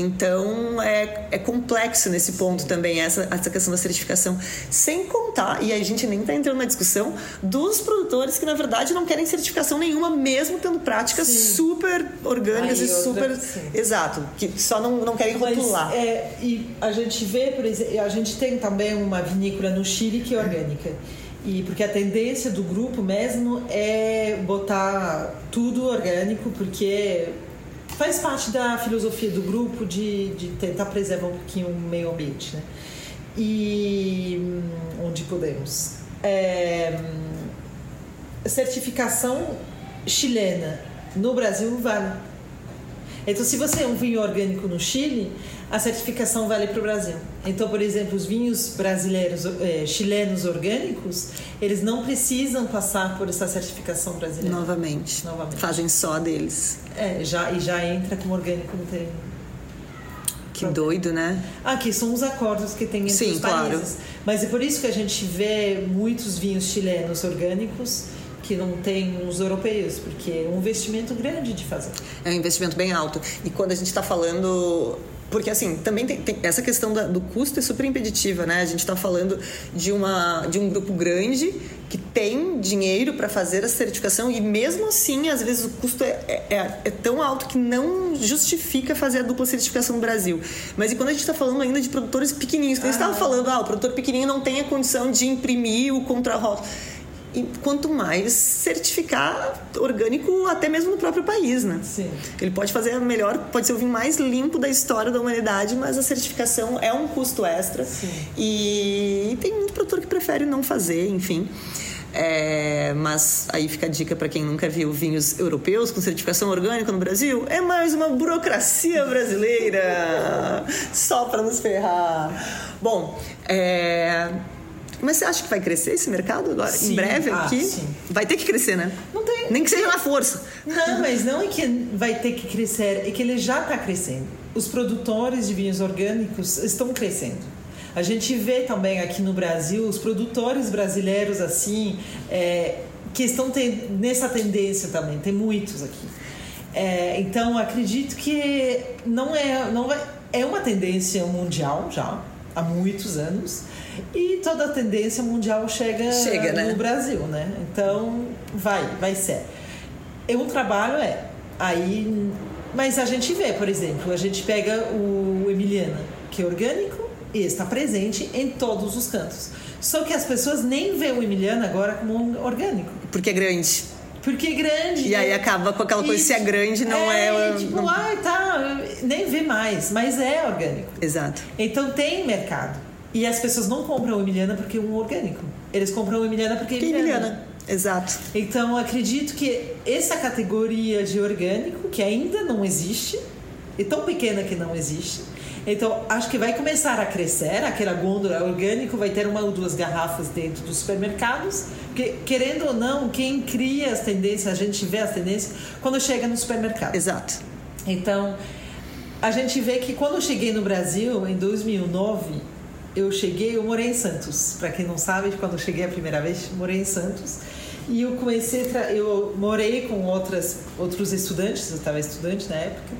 Então é, é complexo nesse ponto também essa, essa questão da certificação, sem contar, e a gente nem está entrando na discussão dos produtores que na verdade não querem certificação nenhuma, mesmo tendo práticas sim. super orgânicas. Aí, e super outra, exato, que só não, não querem rotular. É, e a gente vê, por exemplo, a gente tem também uma vinícola no Chile que é orgânica. E porque a tendência do grupo mesmo é botar tudo orgânico, porque Faz parte da filosofia do grupo de, de tentar preservar um pouquinho o meio ambiente, né? E onde podemos. É, certificação chilena no Brasil vale. Então, se você é um vinho orgânico no Chile, a certificação vale para o Brasil. Então, por exemplo, os vinhos brasileiros, eh, chilenos orgânicos, eles não precisam passar por essa certificação brasileira. Novamente. Novamente. Fazem só deles. É, já, e já entra como orgânico no terreno. Que doido, né? Aqui são os acordos que tem entre Sim, os claro. países. Mas é por isso que a gente vê muitos vinhos chilenos orgânicos que não tem os europeus, porque é um investimento grande de fazer. É um investimento bem alto. E quando a gente está falando... Porque, assim, também tem, tem essa questão da, do custo é super impeditiva, né? A gente está falando de, uma, de um grupo grande que tem dinheiro para fazer a certificação e, mesmo assim, às vezes o custo é, é, é tão alto que não justifica fazer a dupla certificação no Brasil. Mas e quando a gente está falando ainda de produtores pequenininhos? Quando a gente estava falando, ah, o produtor pequenininho não tem a condição de imprimir o contrarrótulo. E quanto mais certificar orgânico até mesmo no próprio país, né? Sim. Ele pode fazer a melhor, pode ser o vinho mais limpo da história da humanidade, mas a certificação é um custo extra. Sim. E tem muito produtor que prefere não fazer, enfim. É, mas aí fica a dica para quem nunca viu vinhos europeus com certificação orgânica no Brasil: é mais uma burocracia brasileira só para nos ferrar. Bom, é... mas você acha que vai crescer esse mercado agora? Sim. Em breve aqui? Ah, sim. Vai ter que crescer, né? Não tem... Nem que seja na força. Não, mas não é que vai ter que crescer, é que ele já está crescendo. Os produtores de vinhos orgânicos estão crescendo. A gente vê também aqui no Brasil os produtores brasileiros assim, é, que estão ten- nessa tendência também. Tem muitos aqui. É, então, acredito que não é, não vai, é uma tendência mundial já, há muitos anos. E toda a tendência mundial chega, chega né? no Brasil, né? Então, vai, vai ser. É um trabalho, é. Aí, mas a gente vê, por exemplo, a gente pega o Emiliana, que é orgânico e está presente em todos os cantos. Só que as pessoas nem veem o Emiliana agora como um orgânico. Porque é grande. Porque é grande. E aí acaba com aquela coisa, e, se é grande, não é... é tipo, não... ah, tá, nem vê mais, mas é orgânico. Exato. Então tem mercado. E as pessoas não compram o Emiliana porque é um orgânico. Eles compram o Emiliana porque é Emiliana. Emiliana. Exato. Então, acredito que essa categoria de orgânico, que ainda não existe, é tão pequena que não existe. Então, acho que vai começar a crescer. Aquela gôndola orgânico vai ter uma ou duas garrafas dentro dos supermercados. Porque, querendo ou não, quem cria as tendências, a gente vê as tendências quando chega no supermercado. Exato. Então, a gente vê que quando eu cheguei no Brasil, em dois mil e nove... eu cheguei, eu morei em Santos. Para quem não sabe, quando eu cheguei a primeira vez, morei em Santos. E eu comecei, tra... eu morei com outras, outros estudantes, eu estava estudante na época.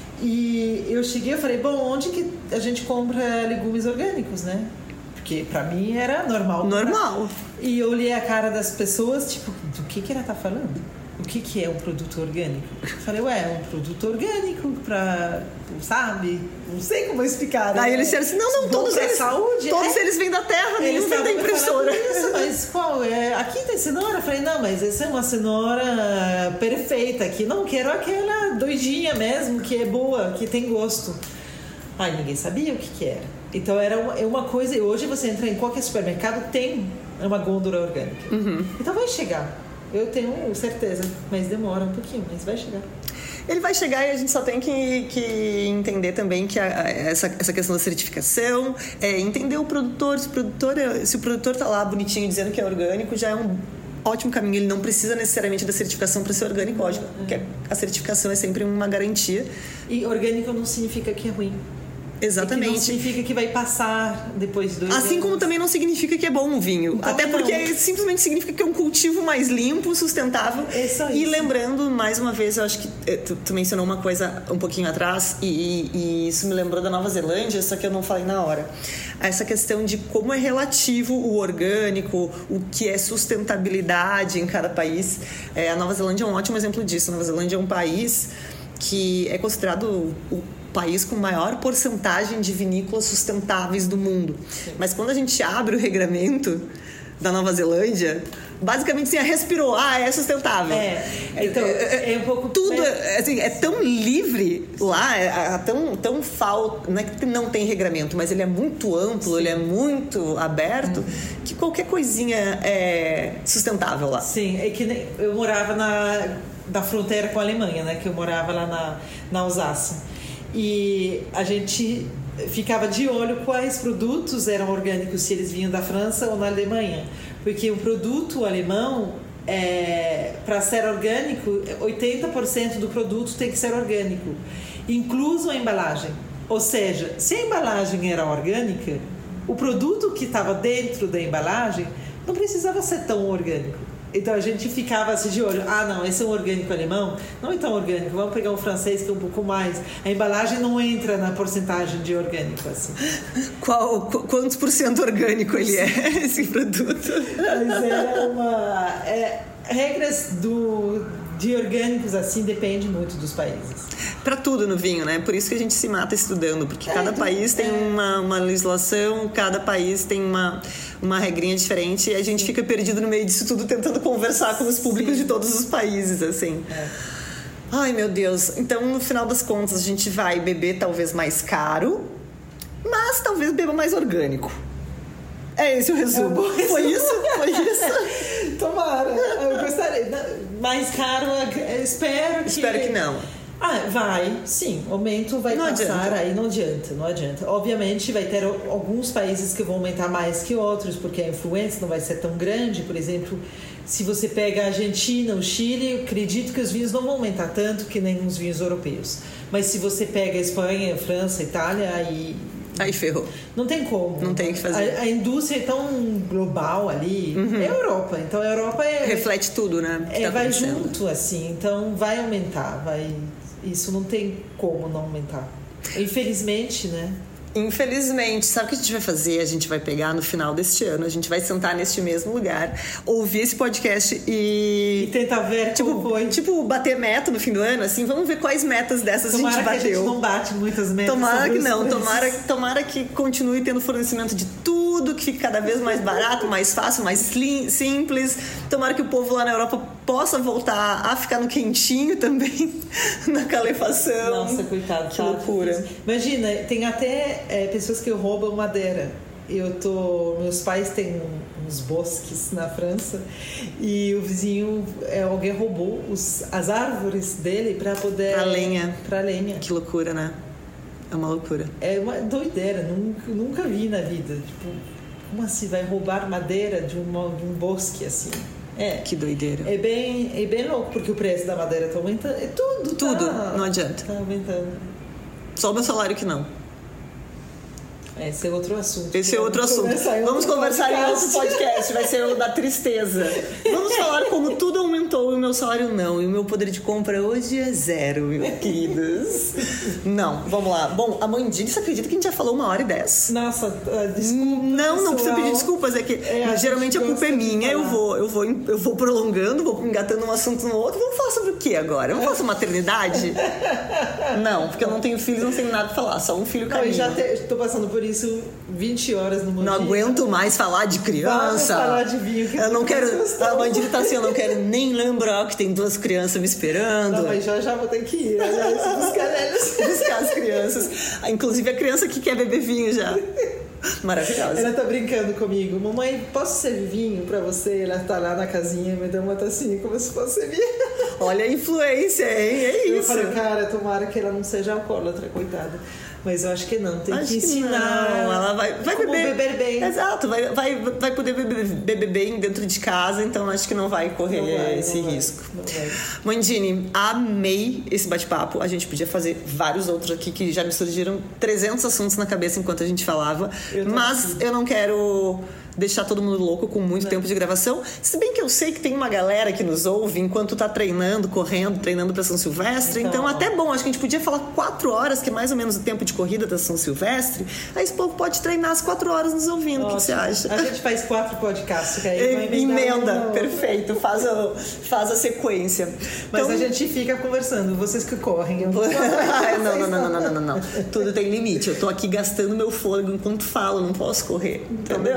E eu cheguei e falei, bom, onde que a gente compra legumes orgânicos, né? Porque para mim era normal. Normal. E eu olhei a cara das pessoas, tipo, do que que ela tá falando? O que que é um produto orgânico? Eu falei, ué, é um produto orgânico pra, sabe? Não sei como explicar. Né? Aí eles disseram assim, não, não, bom todos eles, saúde, todos é. eles vêm da terra, Eles nenhum vem da impressora. Isso, mas qual? É, aqui tem cenoura? Eu falei, não, mas essa é uma cenoura perfeita aqui. Não, quero aquela doidinha mesmo, que é boa, que tem gosto. Aí ninguém sabia o que que era. Então era uma, é uma coisa, e hoje você entra em qualquer supermercado, tem uma gôndola orgânica. Uhum. Então vai chegar. Eu tenho certeza, mas demora um pouquinho, mas vai chegar. Ele vai chegar e a gente só tem que, que entender também que a, a, essa, essa questão da certificação, é entender o produtor. Se o produtor, se o produtor tá lá bonitinho dizendo que é orgânico, já é um ótimo caminho. Ele não precisa necessariamente da certificação para ser orgânico, lógico, porque a certificação é sempre uma garantia. E orgânico não significa que é ruim. Exatamente. É que não significa que vai passar depois de dois Assim anos. como também não significa que é bom o vinho. Então, até porque não. simplesmente significa que é um cultivo mais limpo, sustentável. É só e isso. lembrando, mais uma vez, eu acho que tu, tu mencionou uma coisa um pouquinho atrás e, e isso me lembrou da Nova Zelândia, só que eu não falei na hora. Essa questão de como é relativo o orgânico, o que é sustentabilidade em cada país. É, a Nova Zelândia é um ótimo exemplo disso. A Nova Zelândia é um país que é considerado o país com maior porcentagem de vinícolas sustentáveis do mundo. Sim. Mas quando a gente abre o regramento da Nova Zelândia, basicamente assim, respirou, ah, é sustentável. É, então, é, é um pouco... Tudo, assim, é tão livre lá, é, é tão, tão falta, não é que não tem regramento, mas ele é muito amplo, Sim. ele é muito aberto, uhum. que qualquer coisinha é sustentável lá. Sim, é que nem, eu morava na, na fronteira com a Alemanha, né, que eu morava lá na, na Alsácia, e a gente ficava de olho quais produtos eram orgânicos, se eles vinham da França ou da Alemanha, porque o produto alemão, é, para ser orgânico, oitenta por cento do produto tem que ser orgânico, incluso a embalagem. Ou seja, se a embalagem era orgânica, o produto que estava dentro da embalagem não precisava ser tão orgânico. Então a gente ficava assim de olho, ah não, esse é um orgânico alemão, não é tão orgânico, vamos pegar um francês que é um pouco mais. A embalagem não entra na porcentagem de orgânico assim. Qual, quantos por cento orgânico ele é, esse produto? Mas era uma... É, regras do, de orgânicos assim depende muito dos países. Para tudo no vinho, né? Por isso que a gente se mata estudando, porque é, cada país tem é. uma, uma legislação, cada país tem uma, uma regrinha diferente e a gente fica perdido no meio disso tudo tentando conversar com os públicos Sim. de todos os países, assim. É. Ai, meu Deus. Então, no final das contas, a gente vai beber talvez mais caro, mas talvez beba mais orgânico. É esse o resumo. É Foi isso? Foi isso? Tomara. Eu gostaria. Mais caro, eu espero que... Espero que não. Ah, vai, sim, o aumento vai não passar, adianta. Aí não adianta, não adianta. Obviamente vai ter alguns países que vão aumentar mais que outros, porque a influência não vai ser tão grande. Por exemplo, se você pega a Argentina, o Chile, eu acredito que os vinhos não vão aumentar tanto que nem os vinhos europeus. Mas se você pega a Espanha, a França, a Itália, aí... Aí ferrou. Não tem como. Não tem o que fazer. A, a indústria é tão global ali. Uhum. É a Europa. Então a Europa é... reflete tudo, né? É, tá vai junto, assim. Então vai aumentar, vai... Isso não tem como não aumentar. Infelizmente, né? Infelizmente. Sabe o que a gente vai fazer? A gente vai pegar no final deste ano, a gente vai sentar neste mesmo lugar, ouvir esse podcast e... E tentar ver tipo, como foi. Tipo, bater meta no fim do ano, assim, vamos ver quais metas dessas tomara a gente bateu. Tomara que a gente não bate muitas metas. Tomara que não. Tomara, tomara que continue tendo fornecimento de tudo, que fique cada vez mais barato, mais fácil, mais slim, simples. Tomara que o povo lá na Europa possa voltar a ficar no quentinho também, na calefação. Nossa, coitado. Que loucura. Imagina, tem até é, pessoas que roubam madeira. Eu tô... Meus pais têm uns bosques na França e o vizinho, é, alguém roubou os, as árvores dele para poder... Pra lenha. Pra lenha. Que loucura, né? É uma loucura. É uma doideira, nunca, nunca vi na vida. Tipo, como assim vai roubar madeira de, uma, de um bosque assim? É. Que doideira. É bem, é bem louco, porque o preço da madeira tá aumentando. É tudo, Tudo, tá, não adianta. Tá aumentando. Só o meu salário que não. Esse é outro assunto. Esse é outro assunto. Vamos conversar em outro podcast. Vai ser o da tristeza. Vamos falar como tudo aumentou e o meu salário não. E o meu poder de compra hoje é zero, meus queridos. Não, vamos lá. Bom, Amandine, você acredita que a gente já falou uma hora e dez? Nossa, desculpa. Não, não precisa pedir desculpas. É que é, a geralmente a culpa é minha. Eu vou, eu, vou, eu vou prolongando, vou engatando um assunto no outro. Vamos falar sobre o que agora? Vamos falar sobre maternidade? Não, porque eu não tenho filhos, não tenho nada pra falar. Só um filho caminho. Eu já te, tô passando por isso vinte horas no Não aguento mais falar de criança. Vamos falar de vinho. Que eu não quero. A Mandília tá assim, eu não quero nem lembrar que tem duas crianças me esperando. Não, mas já já vou ter que ir. Já, buscar eles. Buscar as crianças. Inclusive a criança que quer beber vinho já. Maravilhosa. Ela tá brincando comigo. Mamãe, posso servir vinho pra você? Ela tá lá na casinha e me dá uma tacinha como se fosse vinho. Olha a influência, hein? É isso. Eu falei, cara, tomara que ela não seja alcoólatra, coitada. Mas eu acho que não, tem acho que ensinar. Que não. Ela vai, vai como beber, beber bem. Exato, vai, vai, vai poder beber, beber bem dentro de casa, então acho que não vai correr não vai, esse não risco. Vai, Mandine, amei esse bate-papo. A gente podia fazer vários outros aqui que já me surgiram trezentos assuntos na cabeça enquanto a gente falava, eu mas aqui. eu não quero deixar todo mundo louco com muito não. tempo de gravação. Se bem que eu sei que tem uma galera que nos ouve enquanto tá treinando, correndo, treinando pra São Silvestre. Então, então até bom, acho que a gente podia falar quatro horas, que é mais ou menos o tempo de corrida da São Silvestre. Aí esse povo pode treinar as quatro horas nos ouvindo. Ótimo. O que você acha? A gente faz quatro podcasts. Que aí emenda, perfeito. Faz a, faz a sequência. Mas então, a gente fica conversando. Vocês que correm. Eu não, não, não, não, não, não, não, não. Tudo tem limite. Eu tô aqui gastando meu fôlego enquanto falo. Não posso correr. Entendeu?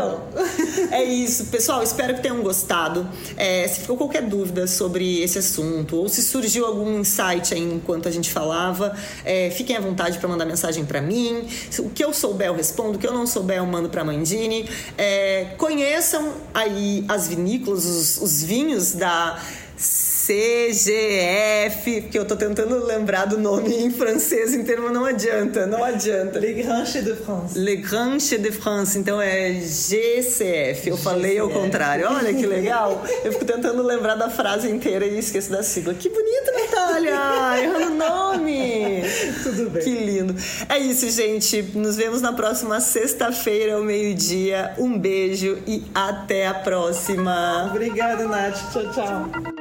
É isso, pessoal, espero que tenham gostado. É, se ficou qualquer dúvida sobre esse assunto ou se surgiu algum insight aí enquanto a gente falava, é, fiquem à vontade para mandar mensagem para mim. O que eu souber eu respondo, o que eu não souber eu mando para a Mandini. É, conheçam aí as vinícolas, os, os vinhos da C G F, porque eu tô tentando lembrar do nome em francês inteiro, mas não adianta, não adianta. Les Grands Chais de France. Les Grands Chais de France, então é G C F, eu G C F. Falei ao contrário, olha que legal. Eu fico tentando lembrar da frase inteira e esqueço da sigla. Que bonito, Natália, errando o nome. Tudo bem. Que lindo. É isso, gente, nos vemos na próxima sexta-feira ao meio-dia. Um beijo e até a próxima. Obrigada, Nath. Tchau, tchau.